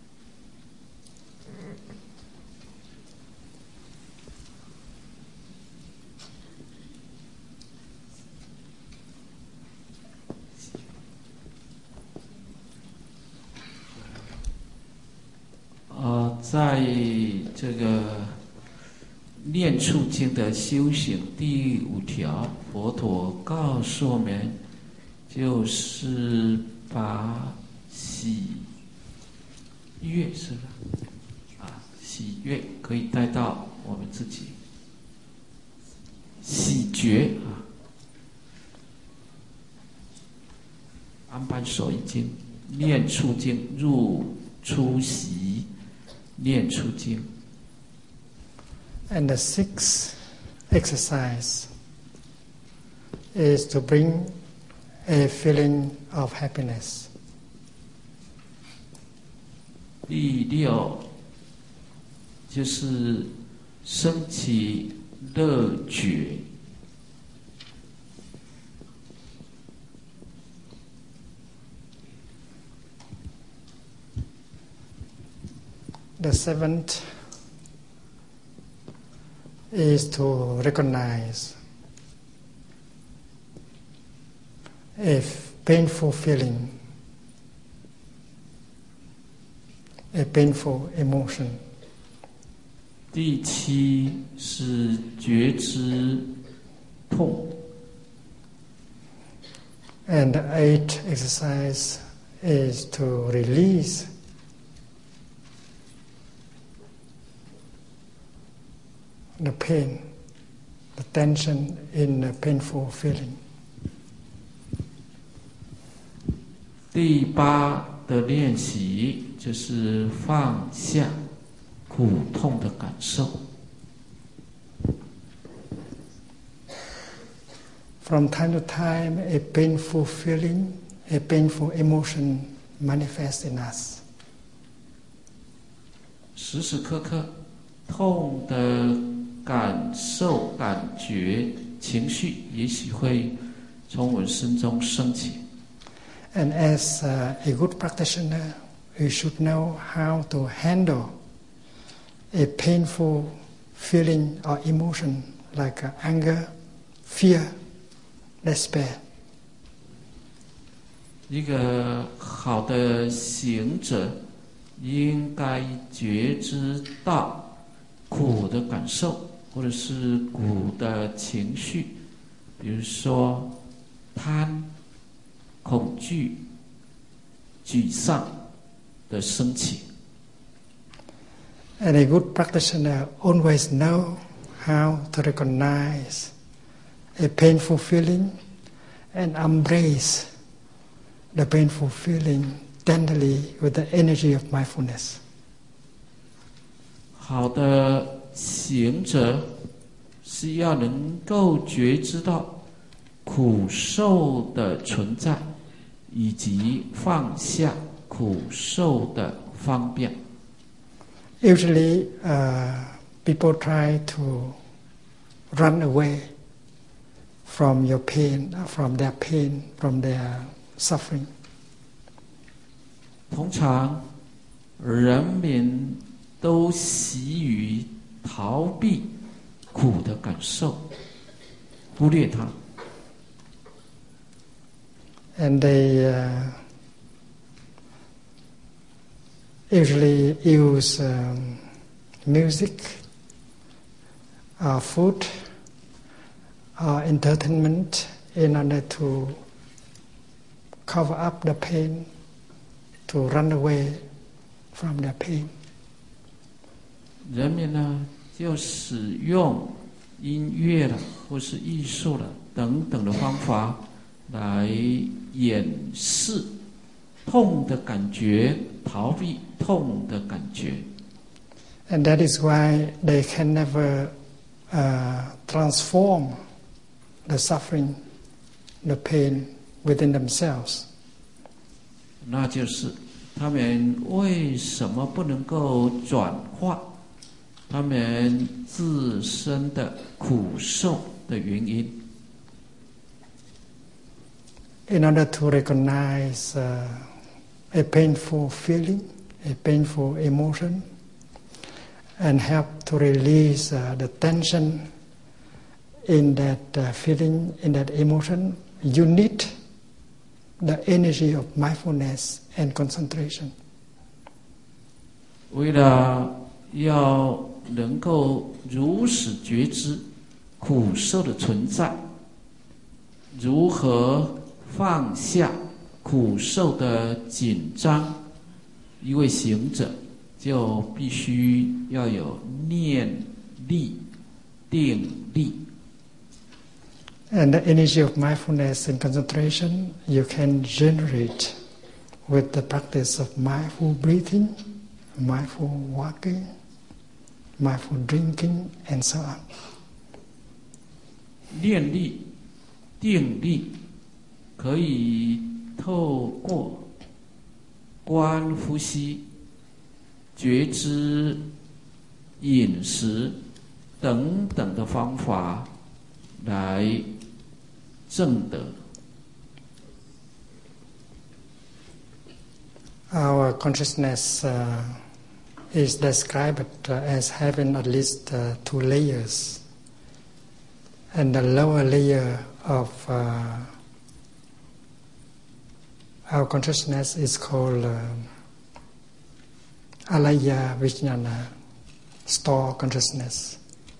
Uh, 在这个念处经的修行第五条，佛陀告诉我们，就是把喜悦是吧？啊，喜悦可以带到我们自己，喜觉啊。安般所已经念处经入出席念处经。 And the sixth exercise is to bring a feeling of happiness. 第六就是升起乐觉。 The seventh is to recognize a painful feeling, a painful emotion. 第七是觉知痛。 And the eighth exercise is to release the pain, the tension in a painful feeling. 第八的练习就是放下苦痛的感受。 From time to time, a painful feeling, a painful emotion manifests in us. 时时刻刻，痛的感受、感觉、情绪，也许会从我们身中升起。 And as uh, a good practitioner, we should know how to handle a painful feeling or emotion like uh, anger, fear, despair. 一个好的行者应该觉知到苦的感受，或者是苦的情绪，比如说贪、恐惧、沮丧的升起。 And a good practitioner always know how to recognize a painful feeling and embrace the painful feeling tenderly with the energy of mindfulness. 好的行者是要能够觉知到苦受的存在，以及放下苦受的方便。 Usually, uh, people try to run away from your pain, from their pain, from their suffering. 通常，人民都习于逃避苦的感受，忽略它。 And they uh, usually use um, music, uh, food, uh, entertainment in order to cover up the pain, to run away from their pain. 人们呢，就使用音乐了，或是艺术了等等的方法来掩饰痛的感觉，逃避痛的感觉。 And that is why they can never uh, transform the suffering, the pain within themselves. 那就是他们为什么不能够转化他们自身的苦受的原因。 In order to recognize uh, a painful feeling, a painful emotion, and help to release uh, the tension in that uh, feeling, in that emotion, you need the energy of mindfulness and concentration. 为了要能够如实觉知苦受的存在，如何放下苦受的紧张，一位行者就必须要有念力、定力。 And the energy of mindfulness and concentration you can generate with the practice of mindful breathing, mindful walking, mindful drinking, and so on. 念力、定力可以透过观呼吸、觉知饮食等等的方法来证得。 Our consciousness uh, is described uh, as having at least uh, two layers. And the lower layer of uh, our consciousness is called uh, alaya vijnana, store consciousness.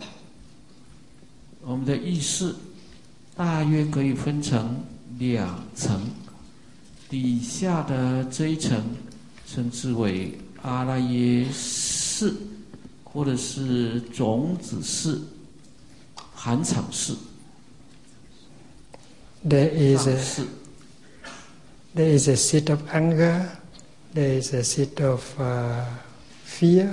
我们的意识大约可以分成两层，底下的这一层称之为阿赖耶识，或者是种子识、含藏识。 There is a there is a seed of anger, there is a seed of uh, fear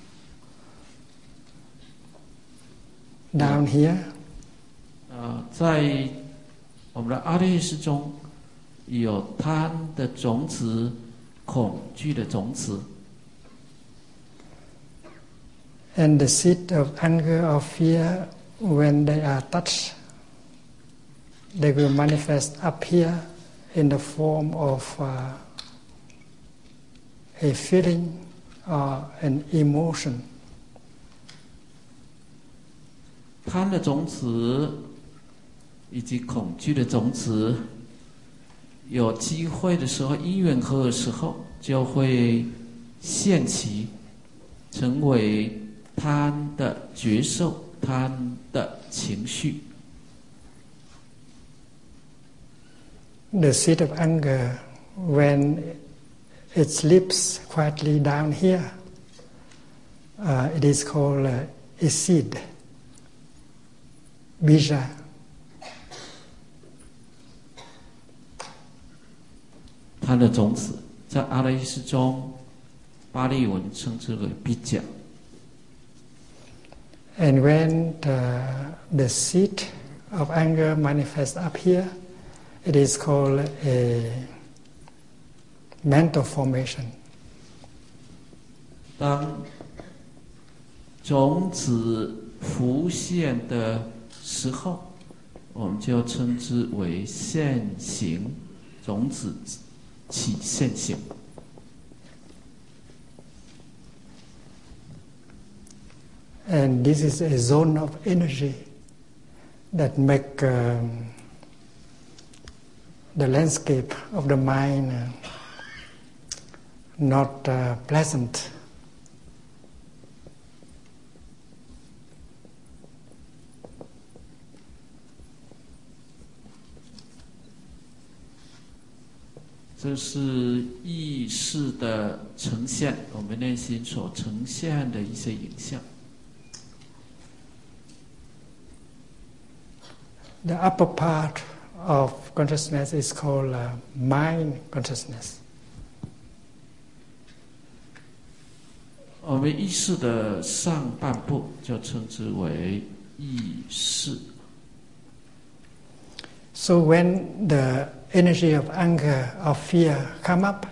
down here. 呃，在我们的阿赖耶识中，有贪的种子、恐惧的种子。 And the seed of anger or fear, when they are touched, they will manifest up here in the form of uh, a feeling or an emotion. 贪的种子以及恐惧的种子，有机会的时候，因缘合的时候，就会现起，成为贪的觉受、贪的情绪。 The seed of anger, when it slips quietly down here, uh, it is called uh, a seed, bija. 贪的种子在阿赖耶识中，巴利文称之为比甲。 And when the, the seed of anger manifests up here, it is called a mental formation. 当种子浮现的时候，我们就称之为现行，种子起现行。 And this is a zone of energy that make um, the landscape of the mind uh, not uh, pleasant. 这是意识的呈现，我们内心所呈现的一些影像。 The upper part of consciousness is called uh, mind consciousness. 我们意识的上半部就称之为意识。 So when the energy of anger or fear come up,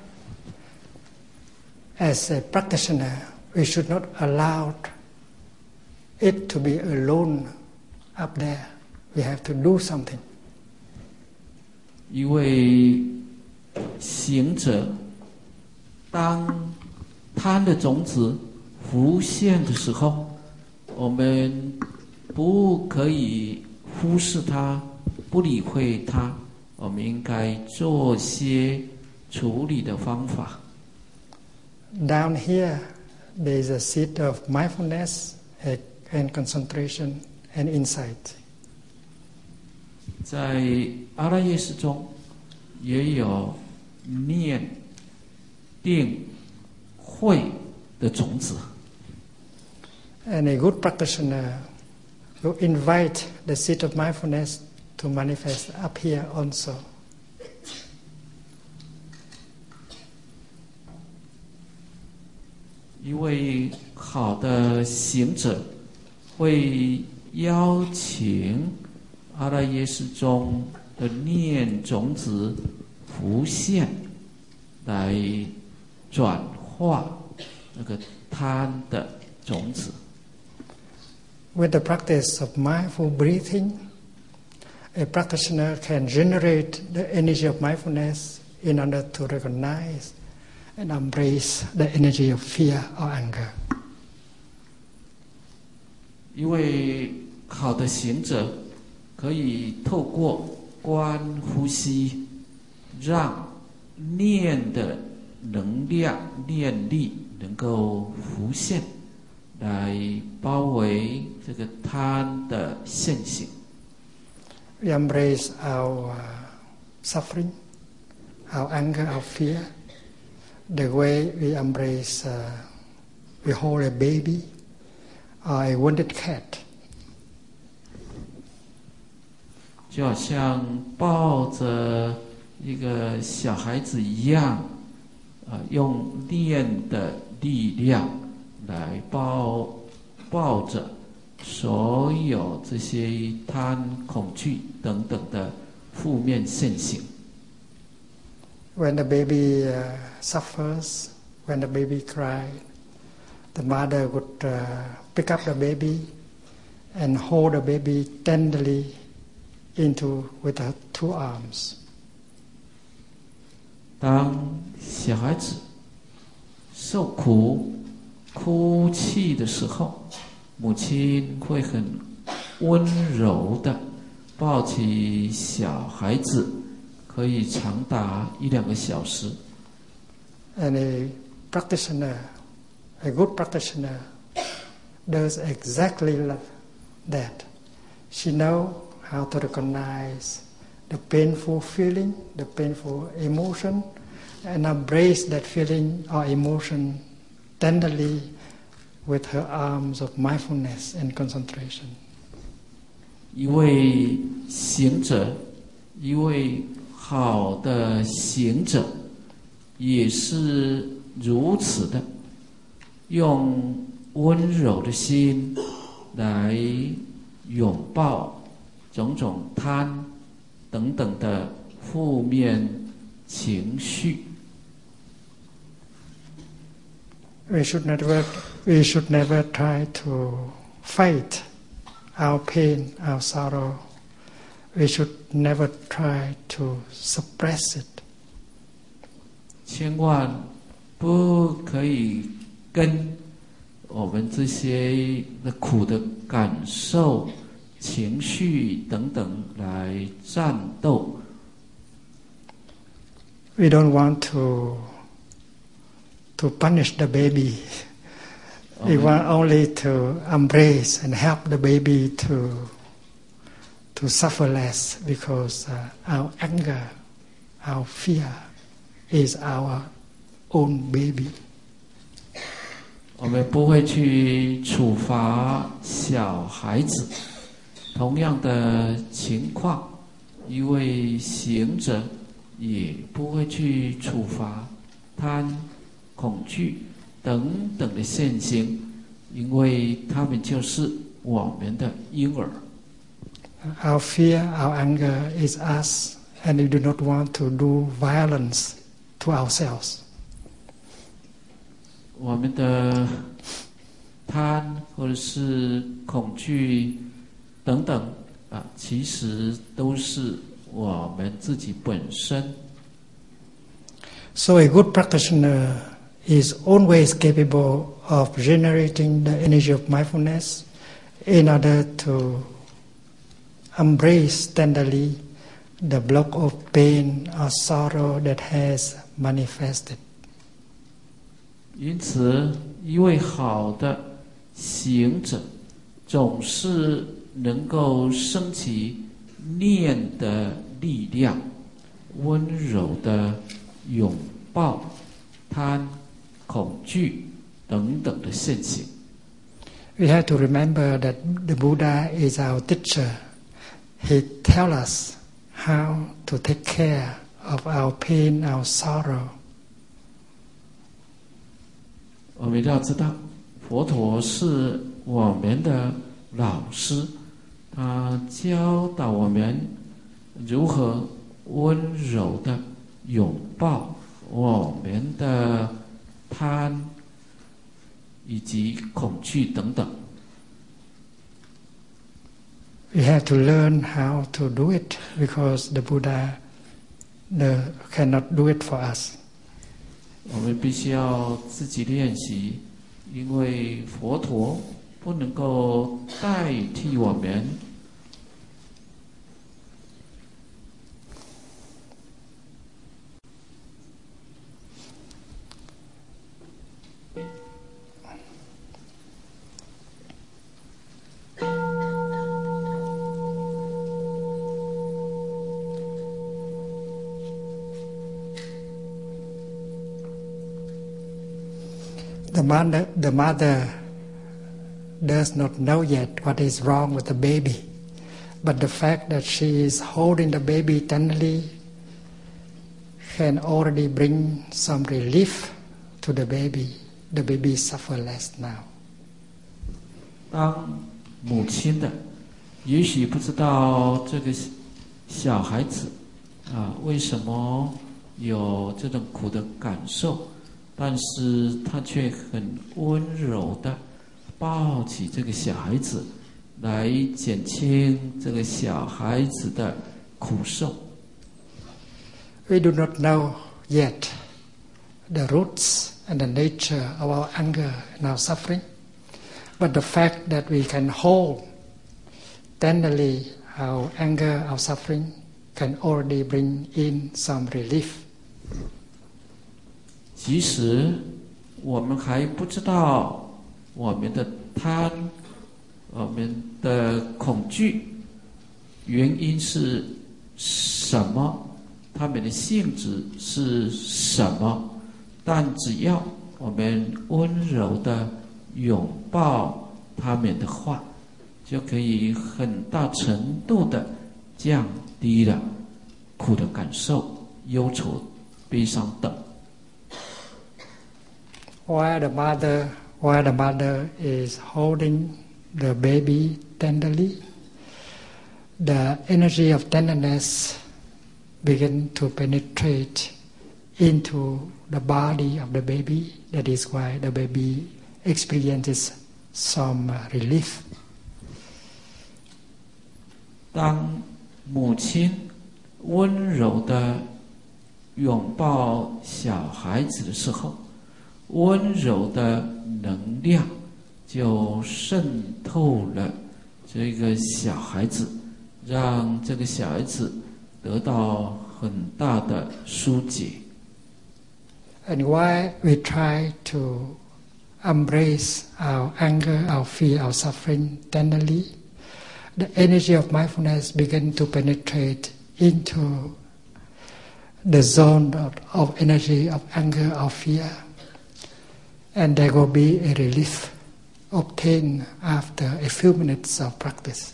as a practitioner, we should not allow it to be alone up there. We have to do something. 一位行者，当贪的种子浮现的时候，我们不可以忽视它，不理会它，我们应该做些处理的方法。 Down here, there is a seed of mindfulness and concentration and insight. 在阿赖耶识中，也有念、定、慧的种子。 And a good practitioner will invite the seed of mindfulness to manifest up here also. 一位好的行者会邀请阿赖耶识中的念种子浮现，来转化那个贪的种子。 With the practice of mindful breathing, a practitioner can generate the energy of mindfulness in order to recognize and embrace the energy of fear or anger. 一位好的行者可以透过观呼吸，让念的能量、念力能够浮现，来包围这个贪的现行。 We embrace our suffering, our anger, our fear, the way we embrace, uh, we hold a baby or a wounded cat. 就好像抱着一个小孩子一样，啊，用念的力量来抱抱着所有这些贪、恐惧等等的负面现行。 When the baby uh, suffers, when the baby cries, the mother would uh, pick up the baby and hold the baby tenderly into with her two arms. 当小孩子受苦、哭泣的时候，母亲会很温柔的抱起小孩子，可以长达一两个小时。 And a practitioner, a good practitioner, does exactly that. She knows how to recognize the painful feeling, the painful emotion, and embrace that feeling or emotion tenderly with her arms of mindfulness and concentration. 一位行者，一位好的行者，也是如此的，用温柔的心来拥抱种种贪等等的负面情绪。 We should never, we should never try to fight our pain, our sorrow. We should never try to suppress it. 千万不可以跟我们这些的苦的感受、情绪等等来战斗。 We don't want to to punish the baby. We want only to embrace and help the baby to to suffer less, because uh, our anger, our fear is our own baby. 我们不会去处罚小孩子。同样的情况，一位行者也不会去处罚贪、恐惧等等的现行，因为他们就是我们的婴儿。 Our fear, our anger is us, and we do not want to do violence to ourselves. 我们的贪或者是恐惧等等啊，其实都是我们自己本身。 So a good practitioner is always capable of generating the energy of mindfulness in order to embrace tenderly the block of pain or sorrow that has manifested. 因此，一位好的行者总是能够升起念的力量，温柔的拥抱贪、恐惧等等的现行。 We have to remember that the Buddha is our teacher. He tells us how to take care of our pain, our sorrow. 我们要知道，佛陀是我们的老师，他教导我们如何温柔的拥抱我们的贪以及恐惧等等。 We have to learn how to do it because the Buddha the, cannot do it for us. 我们必须要自己练习，因为佛陀不能够代替我们。 The mother, the mother does not know yet what is wrong with the baby, but the fact that she is holding the baby tenderly can already bring some relief to the baby. The baby suffers less now. 当母亲的，也许不知道这个小孩子啊为什么有这种苦的感受。但是他却很温柔的抱起这个小孩子，来减轻这个小孩子的苦受。 We do not know yet the roots and the nature of our anger and our suffering, but the fact that we can hold tenderly our anger, our suffering, can already bring in some relief. 即使我们还不知道我们的贪、我们的恐惧原因是什么，它们的性质是什么，但只要我们温柔的拥抱它们的话，就可以很大程度的降低了苦的感受、忧愁、悲伤等。 While the mother, while the mother is holding the baby tenderly, the energy of tenderness begin to penetrate into the body of the baby. That is why the baby experiences some relief. 当母亲温柔的拥抱小孩子的时候，温柔的能量就渗透了这个小孩子，让这个小孩子得到很大的疏解。 And while we try to embrace our anger, our fear, our suffering tenderly, the energy of mindfulness begin to penetrate into the zone of, of energy of anger or fear. And there will be a relief obtained after a few minutes of practice.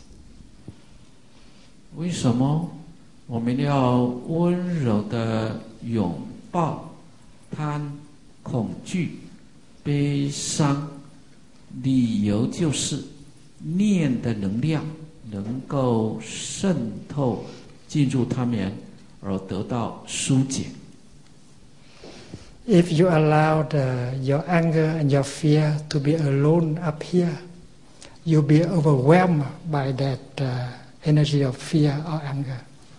为什么我们要温柔的拥抱贪、恐惧悲伤，理由就是念的能量能够渗透进入他们，而得到疏解。 If you allow the, your anger and your fear to be alone up here, you'll be overwhelmed by that uh, energy of fear or anger.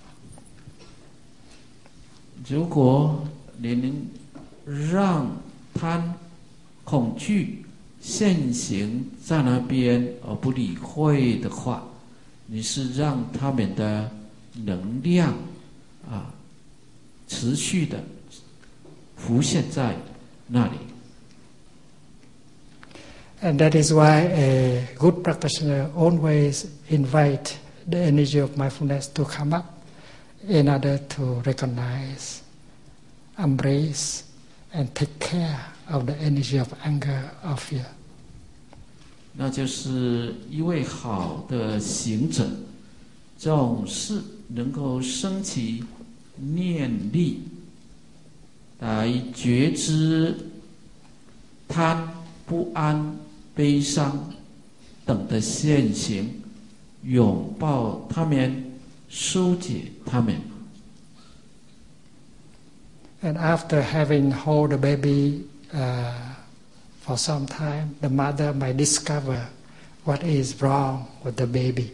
如果你能让贪、恐惧现行在那边而不理会的话，你是让他们的能量啊持续的浮现在那里。 And that is why a good practitioner always invite the energy of mindfulness to come up in order to recognize, embrace, and take care of the energy of anger or fear. 那就是一位好的行者，总是能够升起念力，来觉知贪、不安、悲伤等的现行，拥抱他们，疏解他们。 And after having hold the baby uh, for some time, the mother might discover what is wrong with the baby.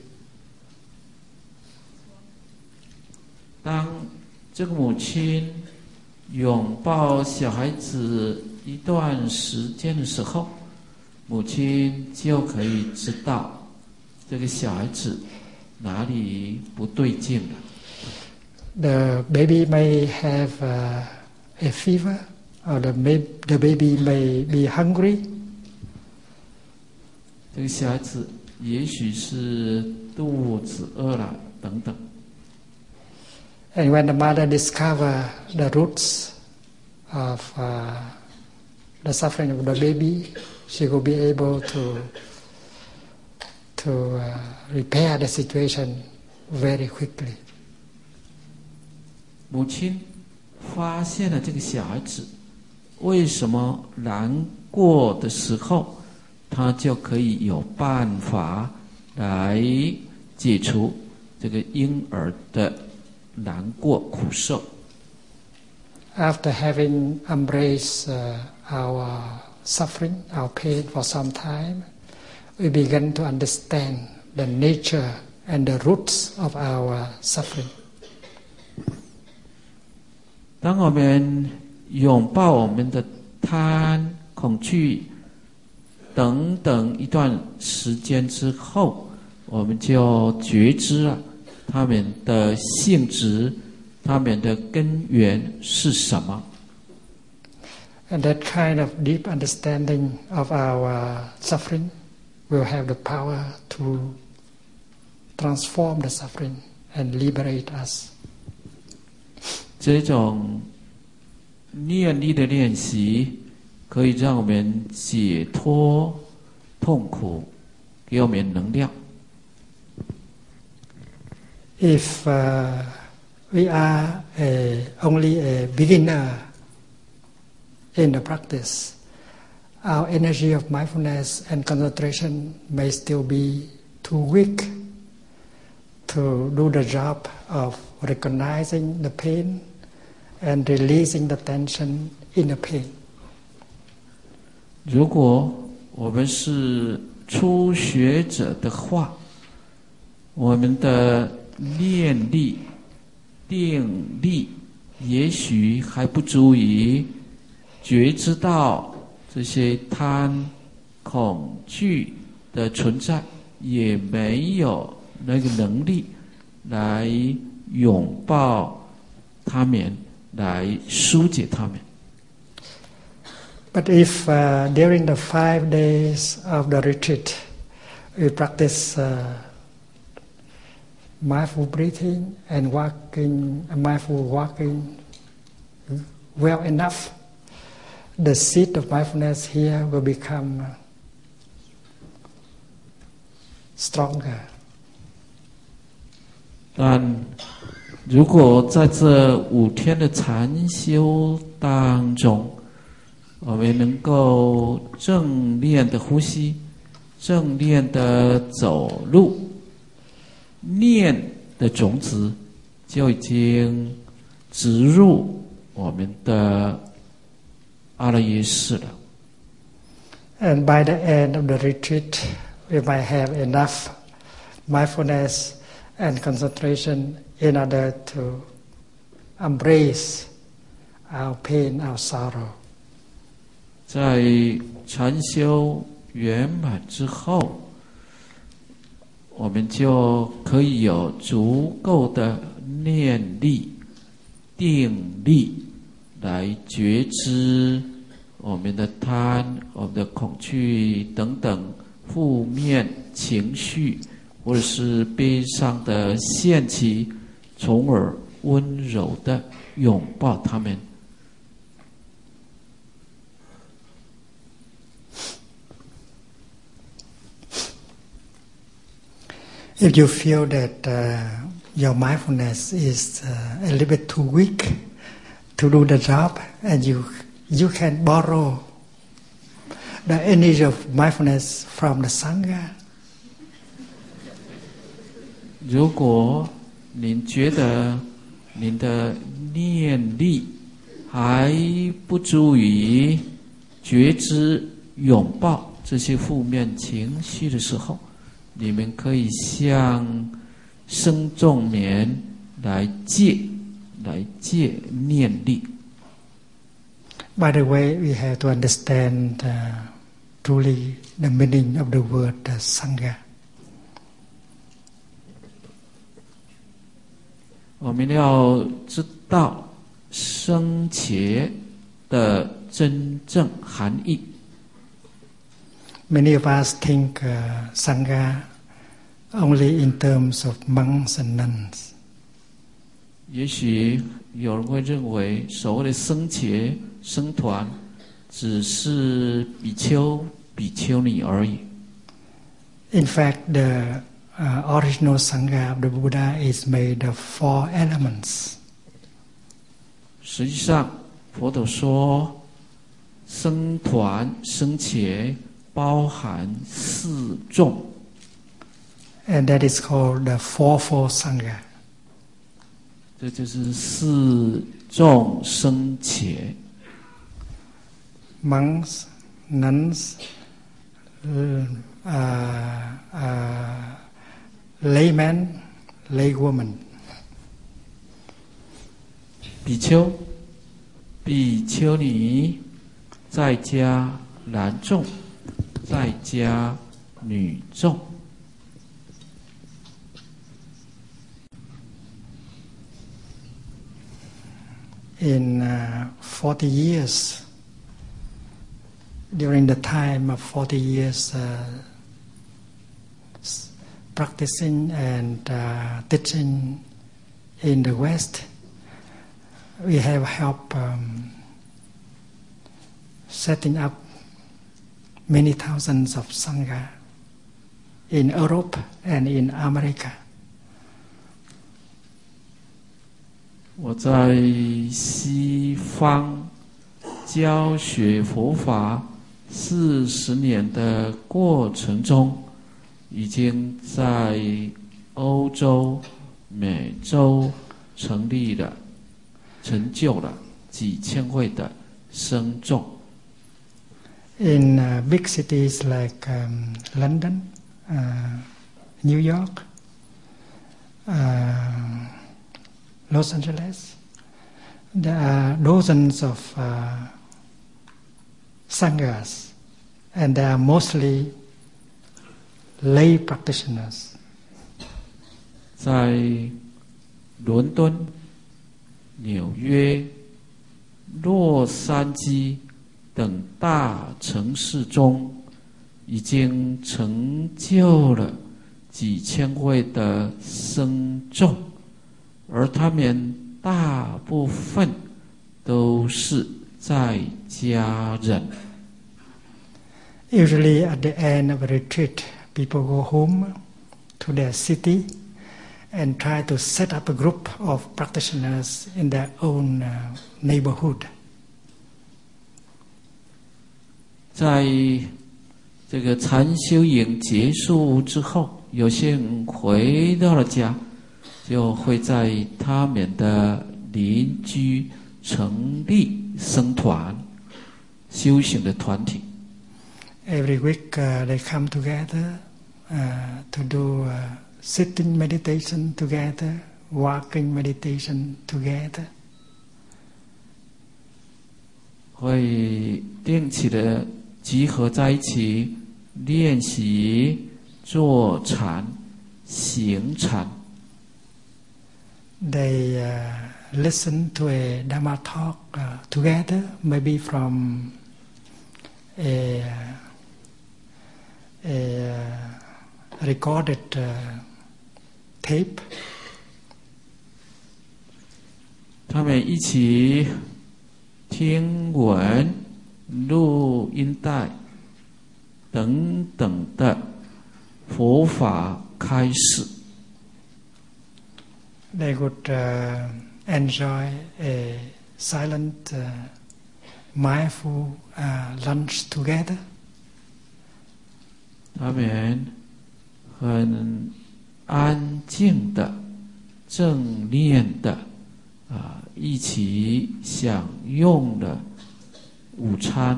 当这个母亲拥抱小孩子一段时间的时候，母亲就可以知道这个小孩子哪里不对劲了。 The baby may have uh, a fever, or the, may, the baby may be hungry. 这个小孩子也许是肚子饿了等等。 And when the mother discovers the roots of uh, the suffering of the baby, she will be able to to uh, repair the situation very quickly. 母亲发现了这个小孩子为什么难过的时候，她就可以有办法来解除这个婴儿的难过苦受。 After having embraced uh, our suffering, our pain for some time, we begin to understand the nature and the roots of our suffering. 当我们拥抱我们的贪、恐惧等等一段时间之后，我们就觉知了他们的性质，他们的根源是什么。 And that kind of deep understanding of our suffering will have the power to transform the suffering and liberate us. 这种念力的练习可以让我们解脱痛苦，给我们能量。 If uh, we are a, only a beginner in the practice, our energy of mindfulness and concentration may still be too weak to do the job of recognizing the pain and releasing the tension in the pain. 如果我们是初学者的话，我们的念力、定力也许还不足以觉知到这些贪、恐惧的存在，也没有那个能力来拥抱他们，来疏解他们。 But if uh, during the five days of the retreat we practice uh, mindful breathing and walking, mindful walking well enough, the seed of mindfulness here will become stronger. 但如果在这五天的禅修当中， 我们能够正念的呼吸，正念的走路，念的种子就已经植入我们的阿赖耶识了。 And by the end of the retreat, we might have enough mindfulness and concentration in order to embrace our pain, our sorrow. 在禅修圆满之后，我们就可以有足够的念力、定力来觉知我们的贪、我们的恐惧等等负面情绪，或者是悲伤的现起，从而温柔的拥抱他们。 If you feel that uh, your mindfulness is uh, a little bit too weak to do the job, and you you can borrow the energy of mindfulness from the Sangha. 如果您觉得您的念力还不足以觉知、拥抱这些负面情绪的时候，你们可以向僧众们来借，来借念力。 By the way, we have to understand uh, truly the meaning of the word uh, Sangha. 我们要知道僧伽的真正含义。 Many of us think uh, Sangha only in terms of monks and nuns. 也许有人会认为，所谓的僧伽、僧团，只是比丘、比丘尼而已。 In fact, the uh, original Sangha of the Buddha is made of four elements. 实际上，佛陀说，僧团、僧伽包含四众。 And that is called the Fourfold Sangha. 这就是四众僧伽。 Monks, nuns, uh, uh, laymen, laywomen. 比丘、比丘尼，在家男众，在家女众。 In uh, forty years, during the time of forty years uh, practicing and uh, teaching in the West, we have helped um, setting up many thousands of Sangha in Europe and in America. 我在西方教学佛法四十年的过程中，已经在欧洲、美洲成立了、成就了几千位的僧众。 In uh, big cities like um, London, uh, New York, uh, Los Angeles, there are dozens of uh, sanghas, and they are mostly lay practitioners. 在伦敦、纽约、洛杉矶等大城市中，已经成就了几千位的僧众。而他们大部分都是在家人。 Usually at the end of a retreat, people go home to their city and try to set up a group of practitioners in their own uh, neighborhood. 在这个禅修营结束之后，有些人回到了家，就会在他们的邻居成立僧团、修行的团体。 Every week uh, they come together uh, to do uh, sitting meditation together, walking meditation together. 会定期的集合在一起练习坐禅、行禅。 They uh, listen to a Dhamma talk uh, together, maybe from a, a recorded uh, tape. 他们一起听闻、录音带等等的佛法开示。 They would uh, enjoy a silent, uh, mindful uh, lunch together. 他们很安静的、正念的啊，一起享用了午餐。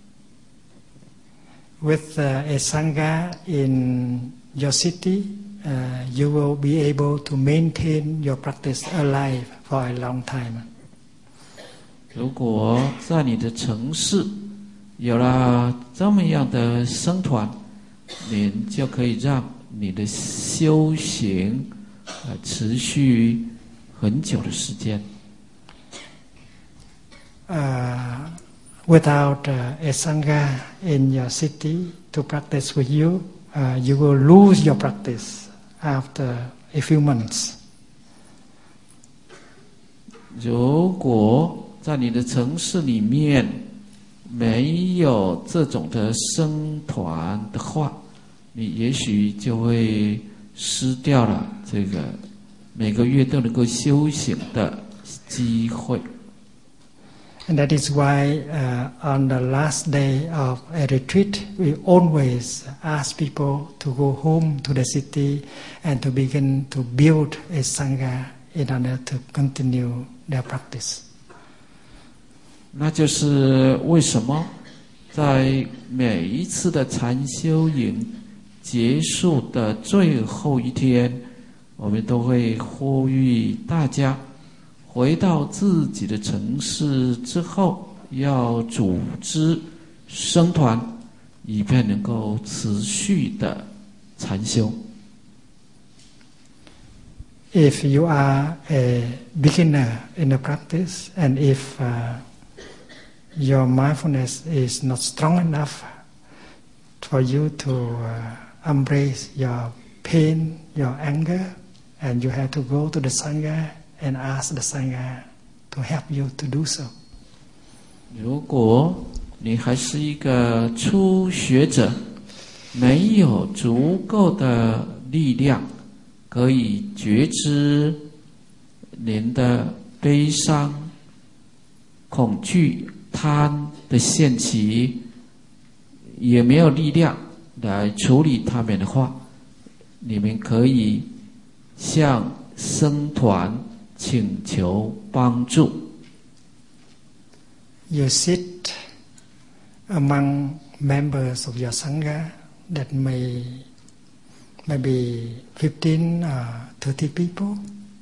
With uh, a sangha in your city, uh, you will be able to maintain your practice alive for a long time. 如果在你的城市有了这么样的僧团，您就可以让你的修行呃持续很久的时间。 Uh, without uh, a sangha in your city to practice with you, uh, you will lose your practice after a few months. 如果在你的城市里面没有这种的僧团的话，你也许就会失掉了这个每个月都能够修行的机会。 And that is why uh, on the last day of a retreat, we always ask people to go home to the city and to begin to build a sangha in order to continue their practice. 那就是为什么在每一次的禅修营结束的最后一天，我们都会呼吁大家回到自己的城市之后，要组织僧团，以便能够持续的禅修。 If you are a beginner in the practice, and if uh, your mindfulness is not strong enough for you to uh, embrace your pain, your anger, and you have to go to the sangha and ask the sangha to help you to do so. 如果你还是一个初学者，没有足够的力量可以觉知您的悲伤、恐惧、贪的现起，也没有力量来处理它们的话，你们可以向僧团请求帮助。 You sit among members of your sangha that may maybe fifteen or thirty people.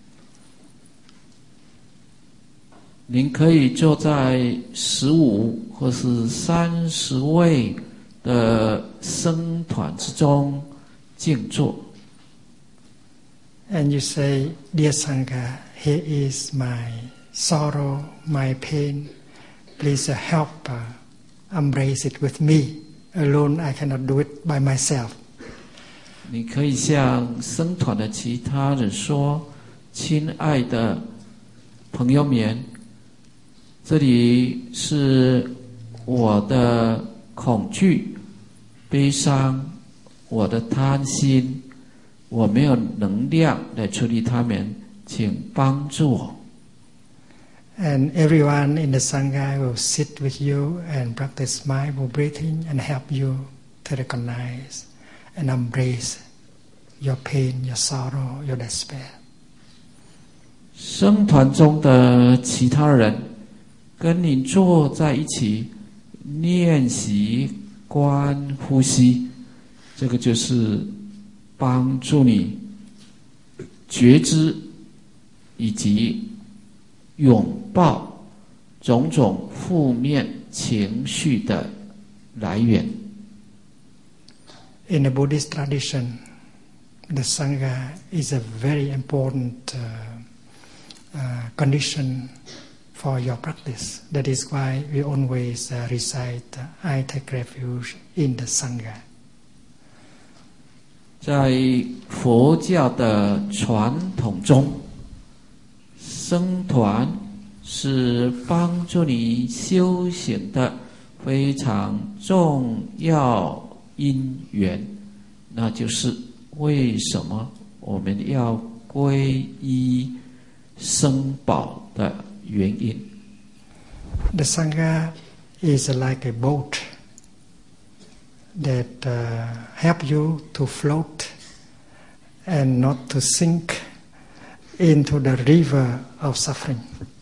您可以坐在十五或是三十位的僧团之中静坐。 And you say, "Dear Sangha, here is my sorrow, my pain. Please uh, help uh, embrace it with me. Alone I cannot do it by myself." 你可以向僧团的其他人说：“亲爱的朋友们，这里是我的恐惧、悲伤，我的贪心。我没有能量来处理他们，请帮助我。” And everyone in the Sangha will sit with you and practice mindful breathing and help you to recognize and embrace your pain, your sorrow, your despair. 僧团中的其他人跟你坐在一起练习观呼吸，这个就是帮助你觉知以及拥抱种种负面情绪的来源。 In the Buddhist tradition, the Sangha is a very important uh, uh, condition for your practice. That is why we always uh, recite uh, I take refuge in the Sangha. 在佛教的传统中，僧团是帮助你修行的非常重要因缘，那就是为什么我们要皈依僧宝的原因。 The Sangha is like a boat that uh, help you to float and not to sink into the river of suffering.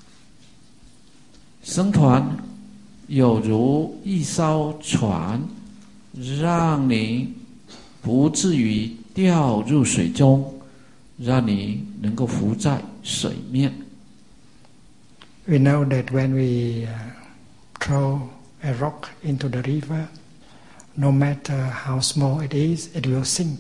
僧团有如一艘船，让你不至于掉入水中，让你能够浮在水面。 We know that when we uh, throw a rock into the river, no matter how small it is, it will sink.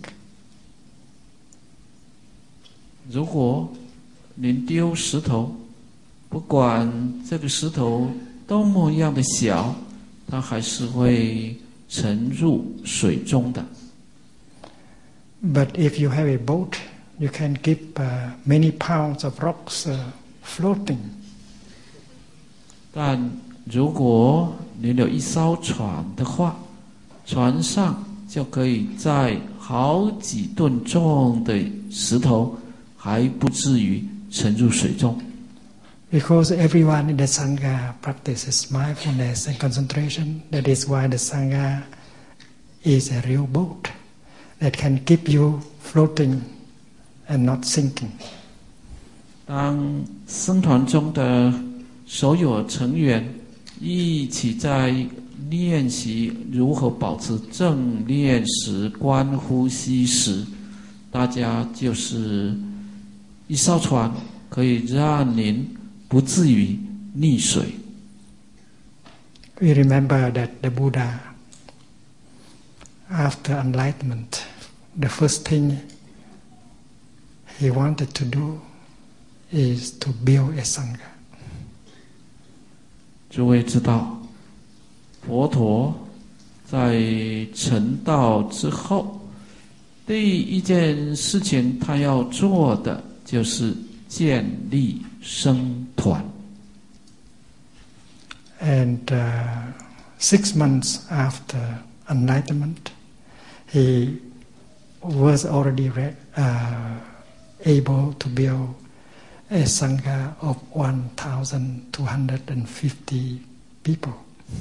如果您丢石头，不管这个石头多么样的小，它还是会沉入水中的。 But if you have a boat, you can keep uh, many pounds of rocks uh, floating. 但如果您有一艘船的话，船上就可以载好几吨重的石头，还不至于沉入水中。 Because everyone in the Sangha practices mindfulness and concentration, that is why the Sangha is a real boat that can keep you floating and not sinking. 当僧团中的所有成员一起在练习如何保持正念时观呼吸时，大家就是一艘船，可以让您不至于溺水。 We remember that the Buddha, after enlightenment, the first thing he wanted to do is to build a Sangha. 诸位知道，佛陀在成道之后，第一件事情他要做的就是建立僧团。 And uh, six months after enlightenment, he was already re- uh, able to build a Sangha of one thousand two hundred fifty people.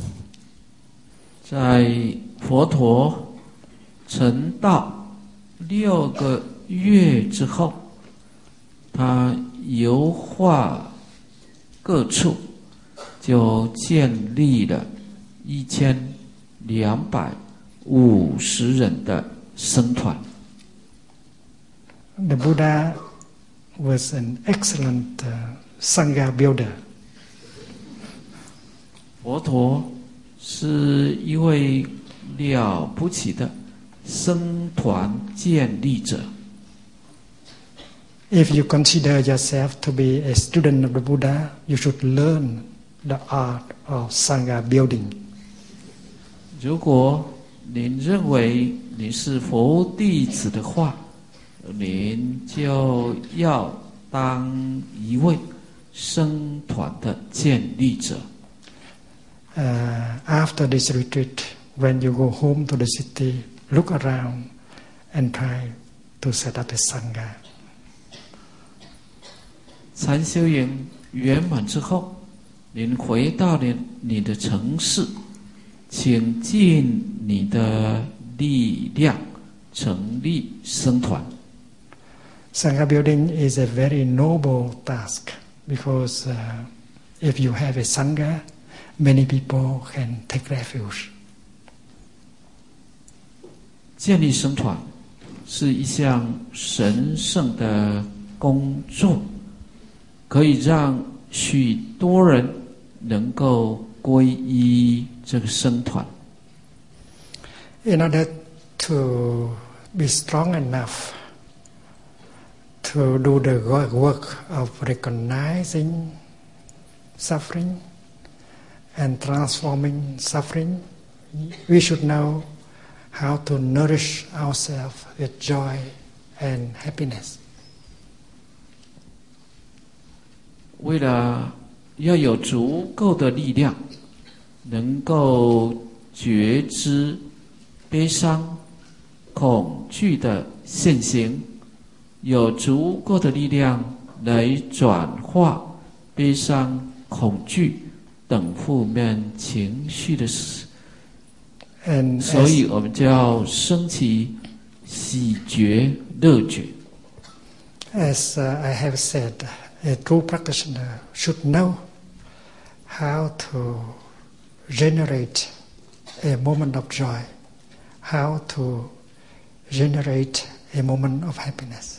在佛陀成道六个月之后，他游化各处，就建立了一千两百五十人的僧团。 The Buddha was an excellent uh, Sangha builder. 佛陀是一位了不起的僧团建立者。 If you consider yourself to be a student of the Buddha, you should learn the art of Sangha building. 如果您认为你是佛弟子的话，您就要当一位僧团的建立者。 Uh, after this retreat, when you go home to the city, look around and try to set up a Sangha. 禅修营圆满之后， 您回到了你的城市，请尽你的力量成立僧团。 Sangha building is a very noble task because uh, if you have a Sangha, many people can take refuge. 建立僧团是一项神圣的工作，可以让许多人能够皈依这个僧团。 In order to be strong enough to do the work of recognizing suffering and transforming suffering, we should know how to nourish ourselves with joy and happiness. 为了要有足够的力量，能够觉知悲伤、恐惧的现行，有足够的力量来转化悲伤、恐惧等负面情绪的事，所以我们就要升起喜觉、乐觉。 As uh, I have said, a true practitioner should know how to generate a moment of joy, how to generate a moment of happiness.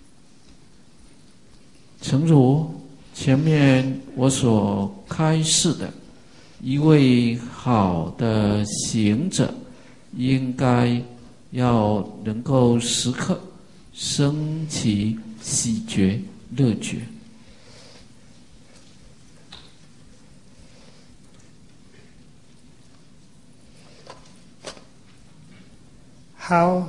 诚如前面我所开示的，一位好的行者应该要能够时刻升起喜觉、乐觉。 How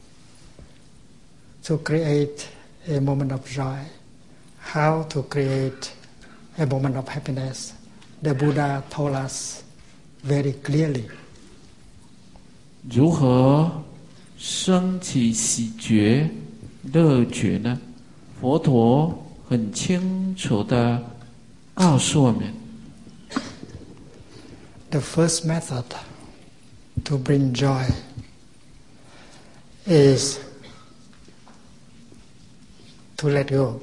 to create a moment of joy, how to create a moment of happiness, the Buddha told us very clearly. 如何升起喜觉、乐觉呢？佛陀很清楚地告诉我们 The first method to bring joy is to let go.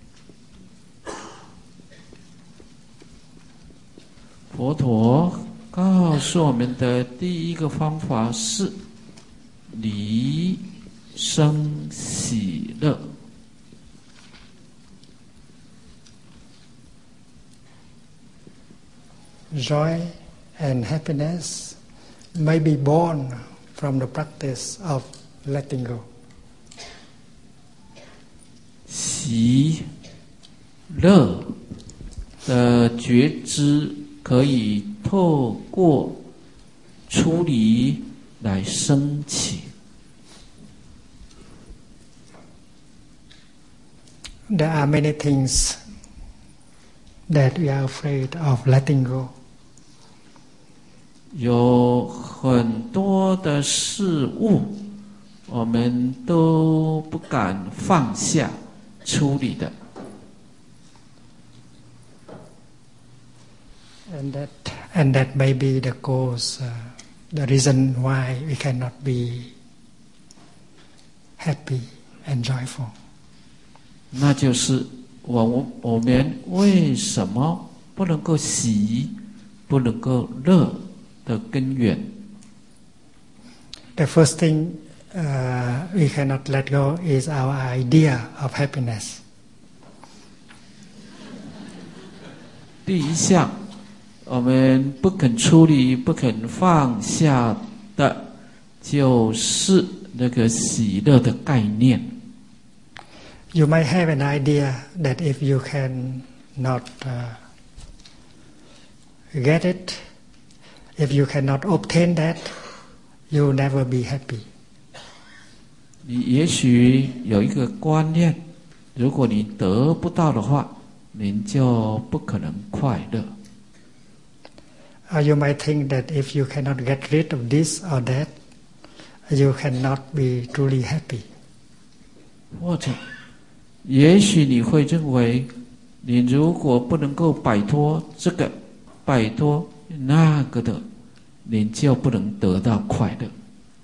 佛陀告诉我们的第一个方法是离生喜乐。 Joy and happiness may be born from the practice of letting go. 喜乐的觉知可以透过出离来升起。 There are many things that we are afraid of letting go. 有很多的事物，我们都不敢放下、处理的。 And that, and that may be the cause, uh, the reason why we cannot be happy and joyful. 那就是我我们为什么不能够喜、不能够乐的根源。 The first thing uh, we cannot let go is our idea of happiness. 第一项，我们不肯处理、不肯放下的，就是那个喜乐的概念。 You might have an idea that if you can not uh, get it, if you cannot obtain that, you'll never be happy. 你也许有一个观念，如果你得不到的话，您就不可能快乐。 Or you might think that if you cannot get rid of this or that, you cannot be truly happy. 或者也许你会认为，你如果不能够摆脱这个摆脱那个的，您就不能得到快乐。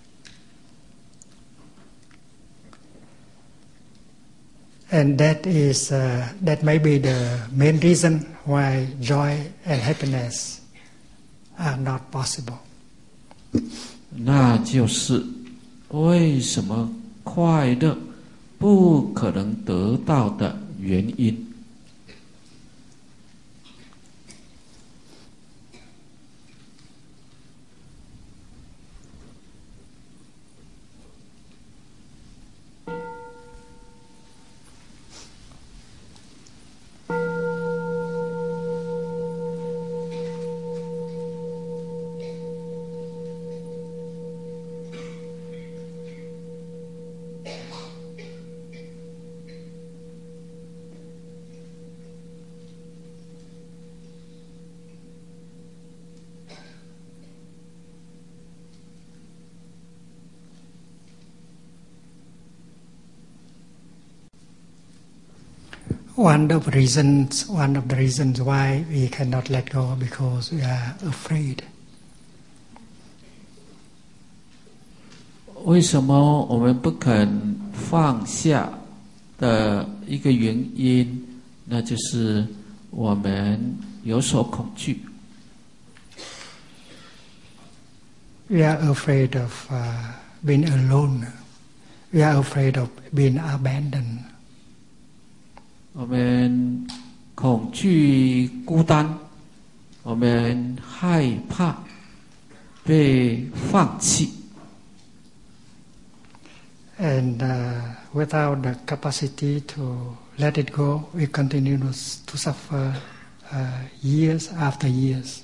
And that is uh, that may be the main reason why joy and happiness are not possible. 那就是为什么快乐不可能得到的原因。 One of the reasons, one of the reasons why we cannot let go because we are afraid. 为什么我们不肯放下的一个原因，那就是我们有所恐惧。 We are afraid of uh, being alone. We are afraid of being abandoned. 我们恐惧孤单，我们害怕被放弃。 And uh, without the capacity to let it go, we continue to, to suffer uh, years after years.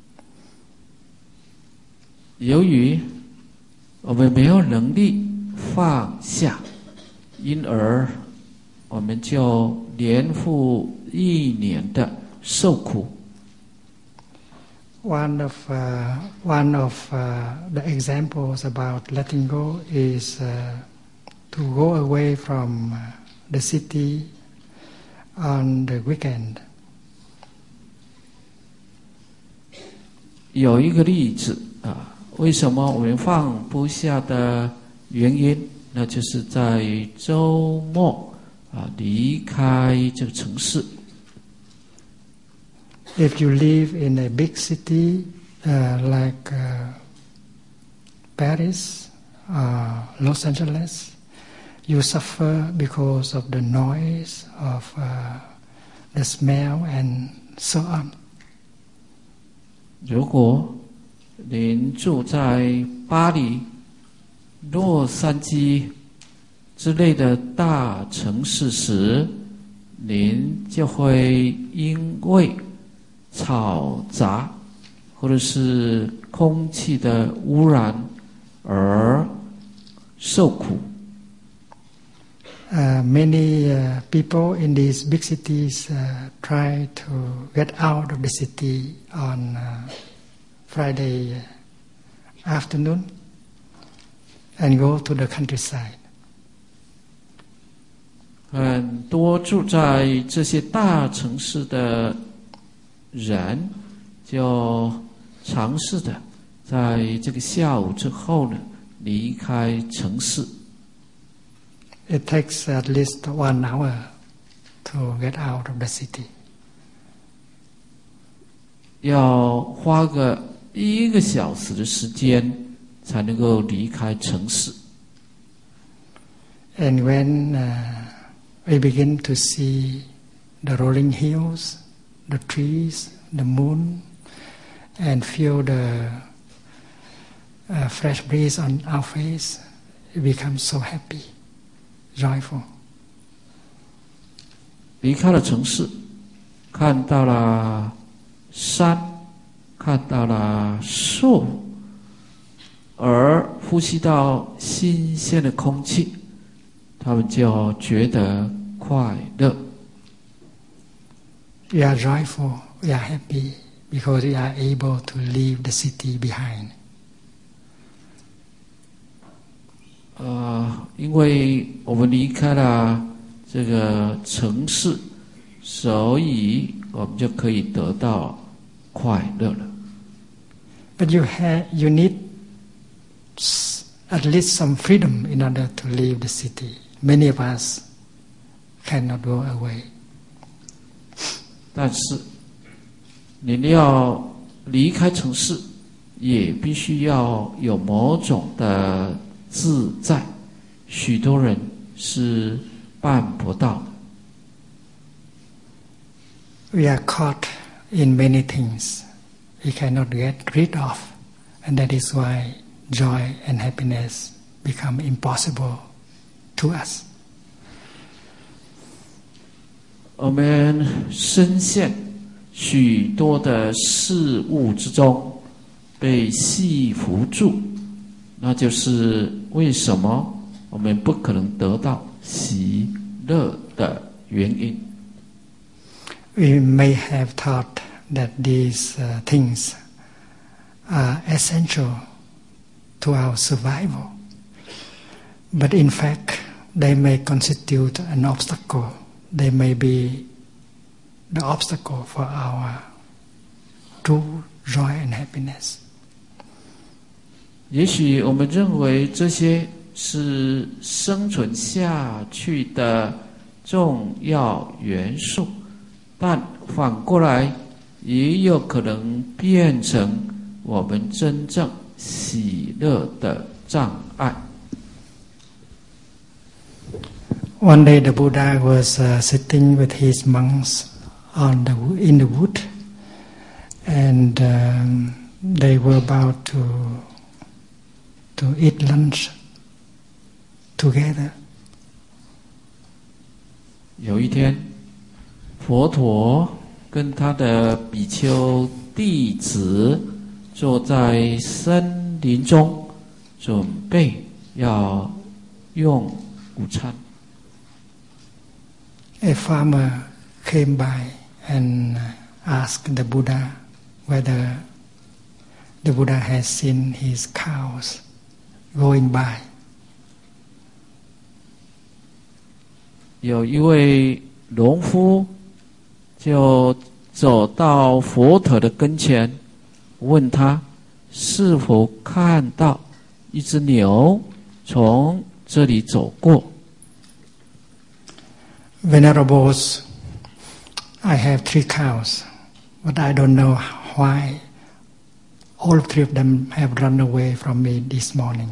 由于我们没有能力放下，因而我们就年复一年的受苦。 One of uh, one of uh, the examples about letting go is uh, to go away from uh, the city on the weekend. 有一个例子啊，为什么我们放不下的原因，那就是在周末啊离开这个城市。 If you live in a big city uh, like uh, Paris, uh, Los Angeles, you suffer because of the noise, of uh, the smell, and so on. 如果您住在巴黎、洛杉矶之类的大城市时，您就会因为嘈杂或者是空气的污染而受苦。 Uh, many uh, people in these big cities uh, try to get out of the city on uh, Friday afternoon and go to the countryside. 很多住在这些大城市的人，就尝试着在这个下午之后呢，离开城市。 It takes at least one hour to get out of the city. 要花个一个小时的时间才能够离开城市。 And when uh, we begin to see the rolling hills, the trees, the moon, and feel the uh, fresh breeze on our face, we become so happy, joyful. 离开了城市，看到了山，看到了树，而呼吸到新鲜的空气，他们就觉得快乐。 We are joyful, we are happy because we are able to leave the city behind. 呃，因为我们离开了这个城市，所以我们就可以得到快乐了。 But you have, you need at least some freedom in order to leave the city. Many of us cannot go away. 但是你要离开城市，也必须要有某种的自在，许多人是办不到的。 We are caught in many things we cannot get rid of, and that is why joy and happiness become impossible to us. 我们深陷许多的事物之中，被系缚住，那就是为什么我们不可能得到喜乐的原因。 We may have thought that these uh, things are essential to our survival, but in fact they may constitute an obstacle. They may be the obstacle for our true joy and happiness. 也许我们认为这些是生存下去的重要元素，但反过来也有可能变成我们真正喜乐的障碍。 One day the Buddha was uh, sitting with his monks on the, in the wood, and um, they were about to, to eat lunch together. 有一天，佛陀跟他的比丘弟子坐在森林中，准备要用午餐。 A farmer came by and asked the Buddha whether the Buddha has seen his cows going by. 有一位农夫就走到佛陀的跟前，问他是否看到一只牛从这里走过。 Venerables, I have three cows, but I don't know why all three of them have run away from me this morning.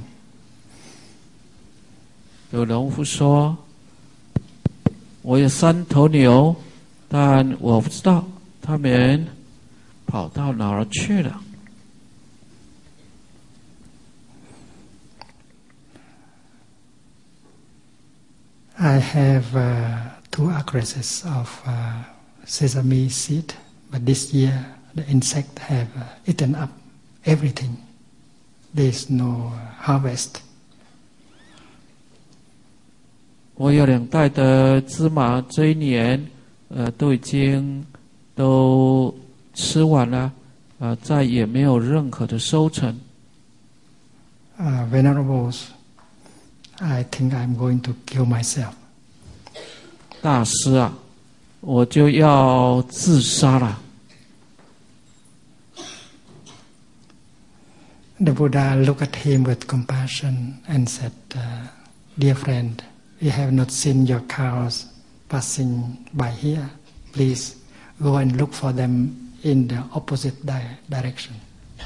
有农夫说，我有三头牛，但我不知道他们跑到哪儿去了。 I have uh, two acres of uh, sesame seed, but this year the insects have uh, eaten up everything. There is no harvest. 我有两袋的芝麻，这一年，呃，都已经都吃完了，呃，再也没有任何的收成。 Uh, venerables, I think I'm going to kill myself. 大师啊，我就要自杀了。 The Buddha looked at him with compassion and said, uh, "Dear friend, you have not seen your cows passing by here. Please go and look for them in the opposite di- direction."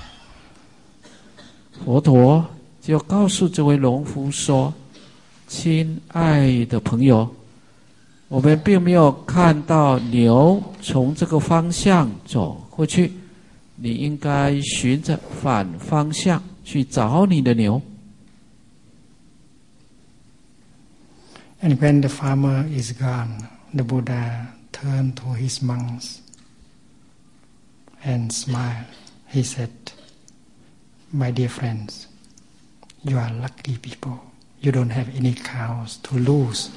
佛陀就告诉这位农夫说：“亲爱的朋友，我们并没有看到牛从这个方向走过去，你应该循着反方向去找你的牛。” And when the farmer is gone, the Buddha turned to his monks and smiled. He said, "My dear friends, you are lucky people. You don't have any cows to lose."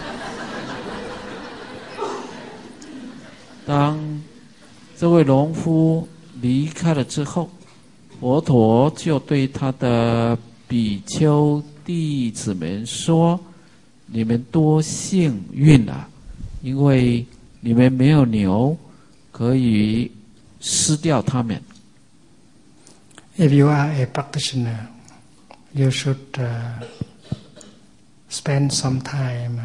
当这位农夫离开了之后，佛陀就对他的比丘弟子们说：“你们多幸运啊！因为你们没有牛可以失掉它们。 If you are a practitioner, you should uh, spend some time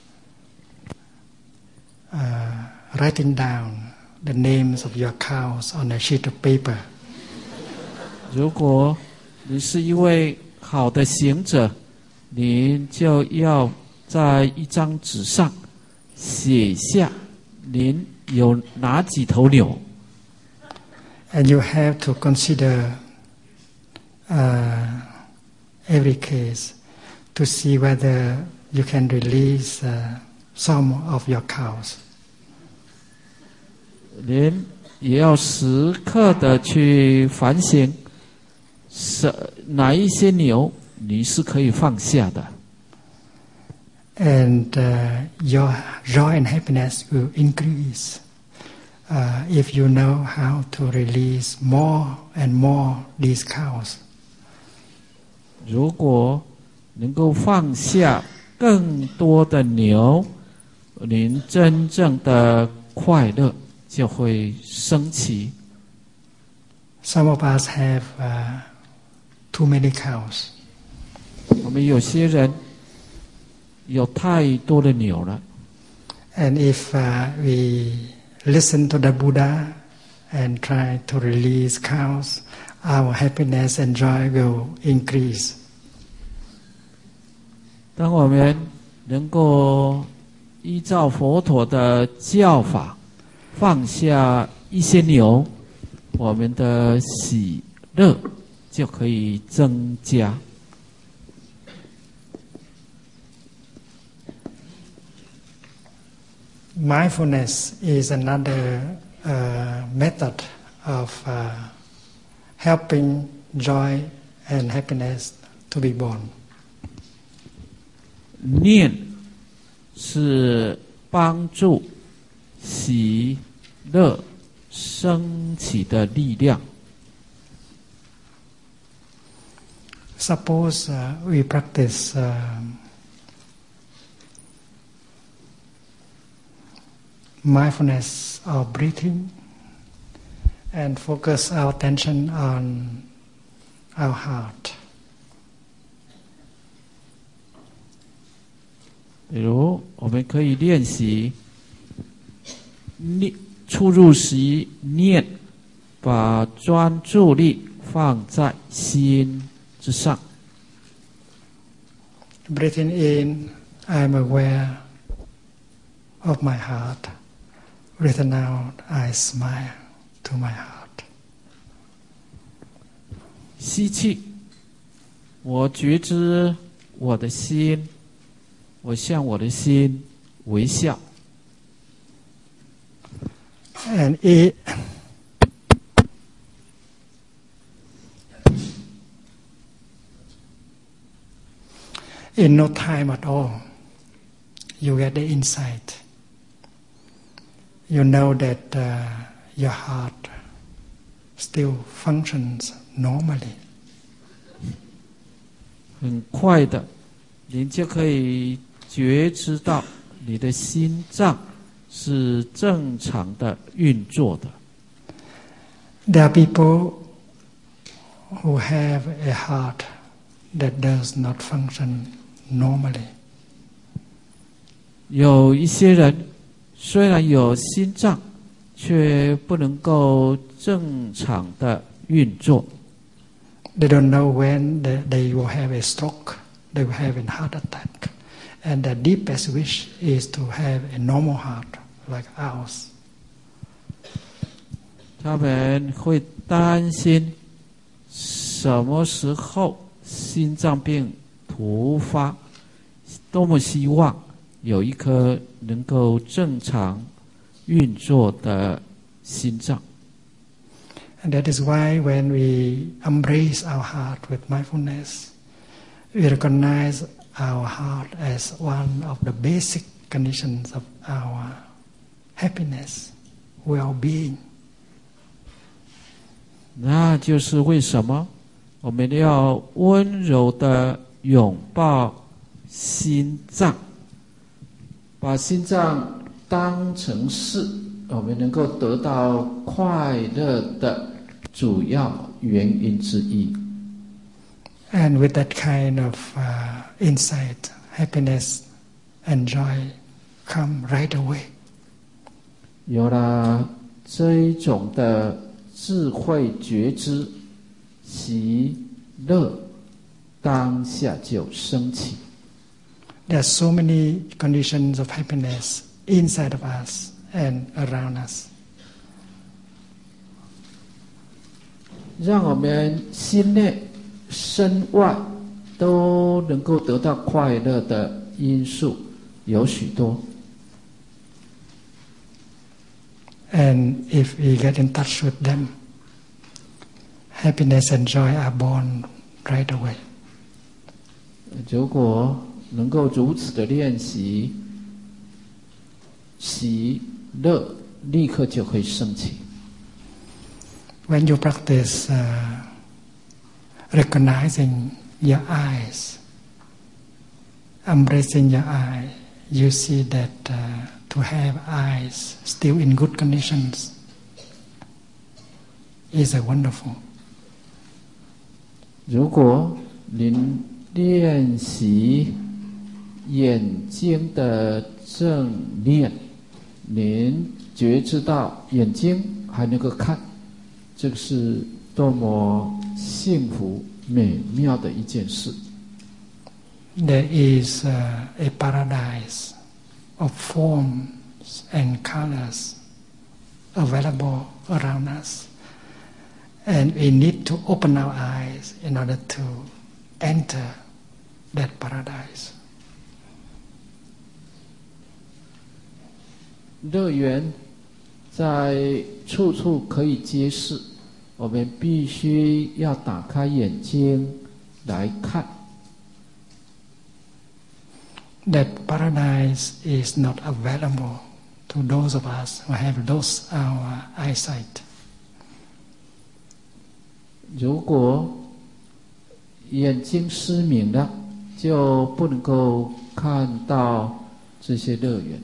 uh, writing down the names of your cows on a sheet of paper. 如果你是一位好的行者，您就要在一张纸上写下您有哪几头牛。 And you have to consider uh, every case to see whether you can release uh, some of your cows. 您也要时刻的去反省，是哪一些牛你是可以放下的。 And uh, your joy and happiness will increase uh, if you know how to release more and more these cows. 如果能够放下更多的牛，您真正的快乐就会升起。 Some of us have uh, too many cows. 我们有些人有太多的牛了。 And if uh, we listen to the Buddha and try to release cows, our happiness and joy will increase. 当我们能够依照佛陀的教法放下一些牛，我们的喜乐就可以增加。 Mindfulness is another uh, method of uh, helping joy and happiness to be born. 念是帮助喜乐升起的力量。 Suppose uh, we practice uh, mindfulness of breathing and focus our attention on our heart. 比如，我们可以练习念出入时念，把专注力放在心之上。 Breathing in, I'm aware of my heart. Breathing out, I smile to my heart. 吸气，我觉知我的心，我向我的心微笑。 And it, in no time at all, you get the insight. You know that uh, your heart still functions normally. 很快的，您就可以觉知到你的心脏是正常的运作的。 There are people who have a heart that does not function normally. 有一些人虽然有心脏，却不能够正常的运作。 They don't know when they, they will have a stroke, they will have a heart attack. And their deepest wish is to have a normal heart like ours. 他们会担心什么时候心脏病突发，多么希望有一颗能够正常运作的心脏。 And that is why when we embrace our heart with mindfulness, we recognize our heart as one of the basic conditions of our happiness, well-being. 那就是为什么我们要温柔地拥抱心脏，把心脏当成是我们能够得到快乐的主要原因之一。 And with that kind of uh, insight, happiness and joy come right away. 有了这一种的智慧觉知，喜乐当下就升起。 There are so many conditions of happiness inside of us and around us. 让我们心内、身外都能够得到快乐的因素有许多。 And if we get in touch with them, happiness and joy are born right away. 如果能够如此的练习，喜乐立刻就会升起。 When you practice uh, recognizing your eyes, embracing your eye, you see that uh, to have eyes still in good conditions is a wonderful. 如果您练习眼睛的正念，您觉知到眼睛还能够看，这是多么幸福美妙的一件事。 There is uh, a paradise of forms and colors available around us, and we need to open our eyes in order to enter that paradise. 乐园在处处可以揭示，我们必须要打开眼睛来看。 That paradise is not available to those of us who have lost our eyesight. 如果眼睛失明了，就不能够看到这些乐园。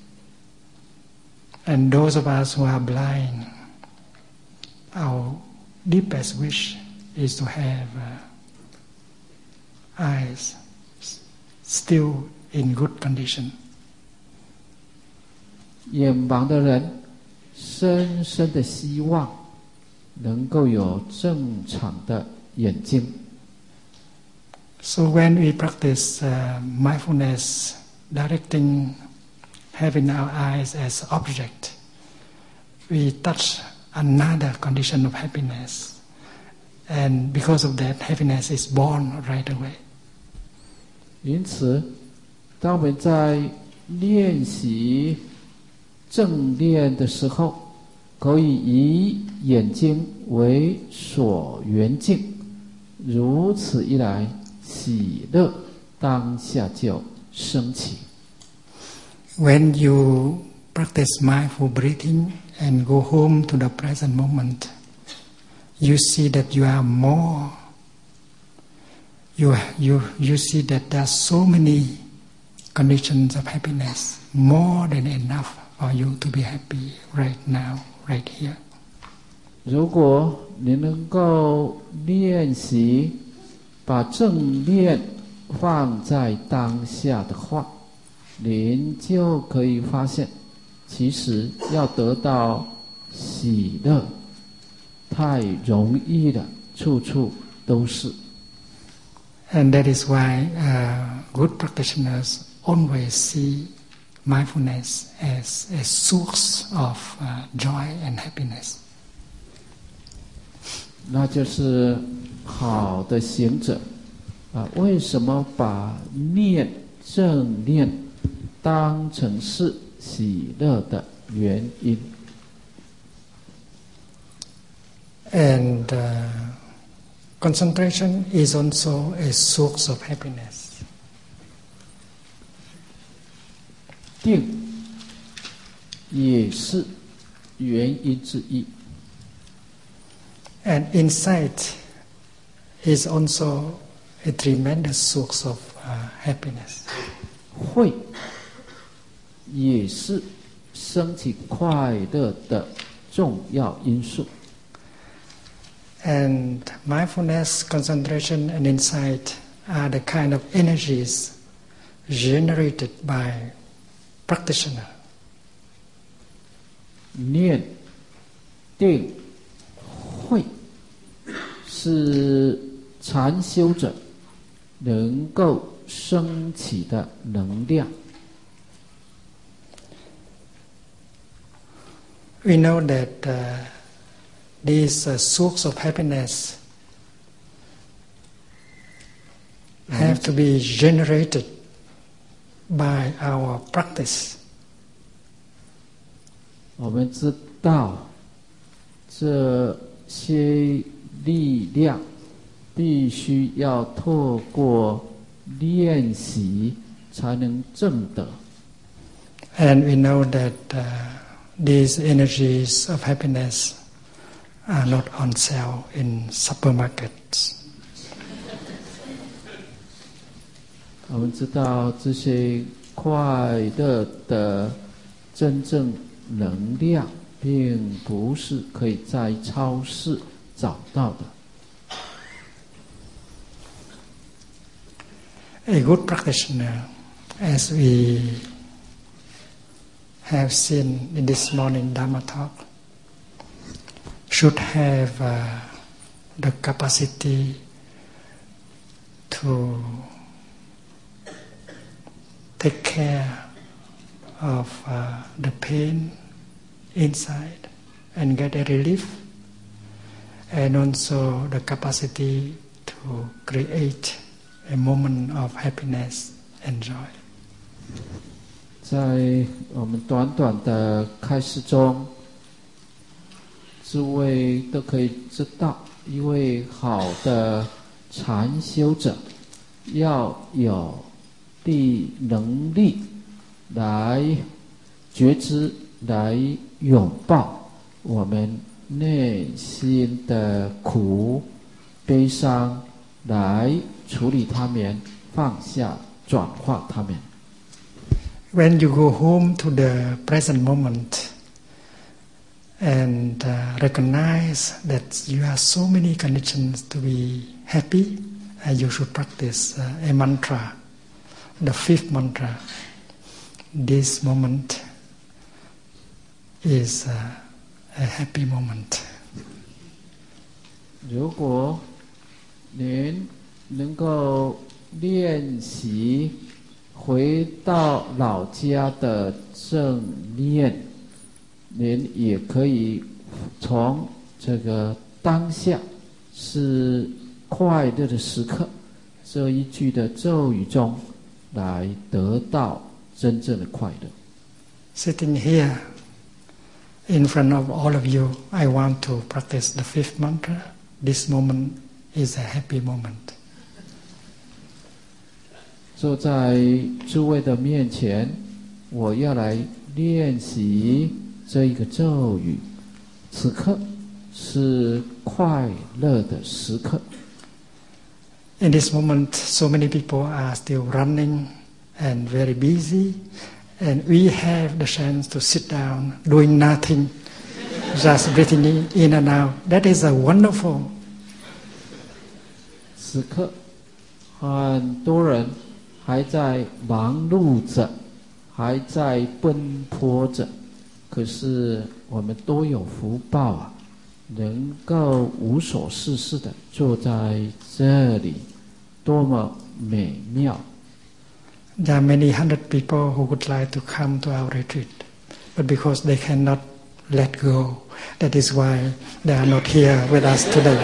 And those of us who are blind, our deepest wish is to have uh, eyes still in good condition. 眼盲的人深深的希望能够有正常的眼睛。 So when we practice uh, mindfulness, directing, having our eyes as object, we touch another condition of happiness, and because of that, happiness is born right away. 因此，当我们在练习正念的时候，可以以眼睛为所缘境，如此一来，喜乐当下就升起。 When you practice mindful breathing and go home to the present moment, you see that you are more. You you you see that there are so many conditions of happiness, more than enough for you to be happy right now, right here. 如果你能够练习把正念放在当下的话，您就可以发现，其实要得到喜乐太容易了，处处都是。 And that is why uh, good practitioners always see mindfulness as a source of uh, joy and happiness. 那就是好的行者啊，为什么把念正念当成是喜乐的原因？ And uh, concentration is also a source of happiness. 定也是原因之一。 And insight is also a tremendous source of uh, happiness. 慧也是升起快乐的重要因素。 And mindfulness, concentration, and insight are the kind of energies generated by practitioner. 念、定、慧是禅修者能够升起的能量。 We know that uh, these uh, source of happiness have to be generated by our practice. 我们知道这些力量必须要透过练习才能证得。 And we know that uh, these energies of happiness are not on sale in supermarkets. 我们知道这些快乐的真正能量并不是可以在超市找到的。 A good practitioner, as we have seen in this morning Dharma talk, should have uh, the capacity to take care of uh, the pain inside and get a relief, and also the capacity to create a moment of happiness and joy. 在我们短短的开示中，诸位都可以知道，一位好的禅修者要有的能力来觉知，来拥抱我们内心的苦、悲伤，来处理它们，放下，转化它们。 When you go home to the present moment and uh, recognize that you have so many conditions to be happy, and you should practice uh, a mantra, the fifth mantra. This moment is uh, a happy moment. 如果您能够练习回到老家的正念，您也可以从这个当下是快乐的时刻这一句的咒语中来得到真正的快乐。 Sitting here in front of all of you, I want to practice the fifth mantra. This moment is a happy moment. 坐在诸位的面前，我要来练习这一个咒语。此刻是快乐的时刻。 In this moment, so many people are still running and very busy, and we have the chance to sit down, doing nothing, just breathing in and out. That is a wonderful. 此刻，很多人还在忙碌着，还在奔波着，可是我们都有福报啊，能够无所事事的坐在这里，多么美妙！ There are many hundred people who would like to come to our retreat, but because they cannot let go, that is why they are not here with us today.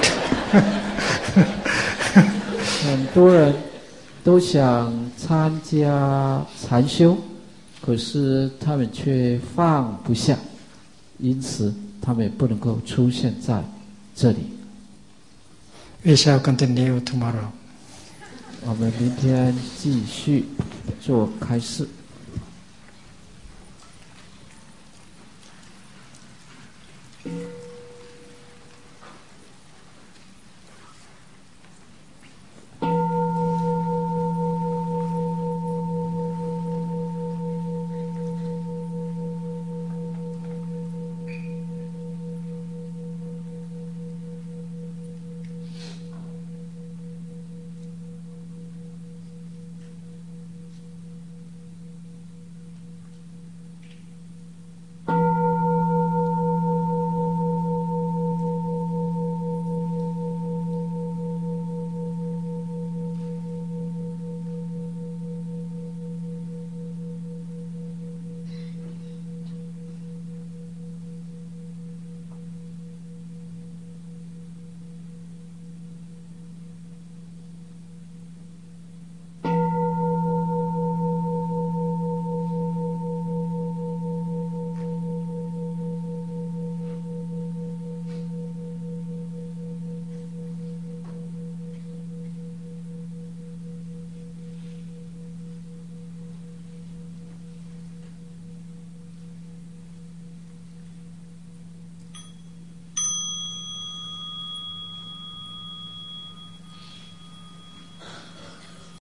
很多人都想参加禅修，可是他们却放不下，因此他们也不能够出现在这里。 We shall continue tomorrow. 我们明天继续做开示。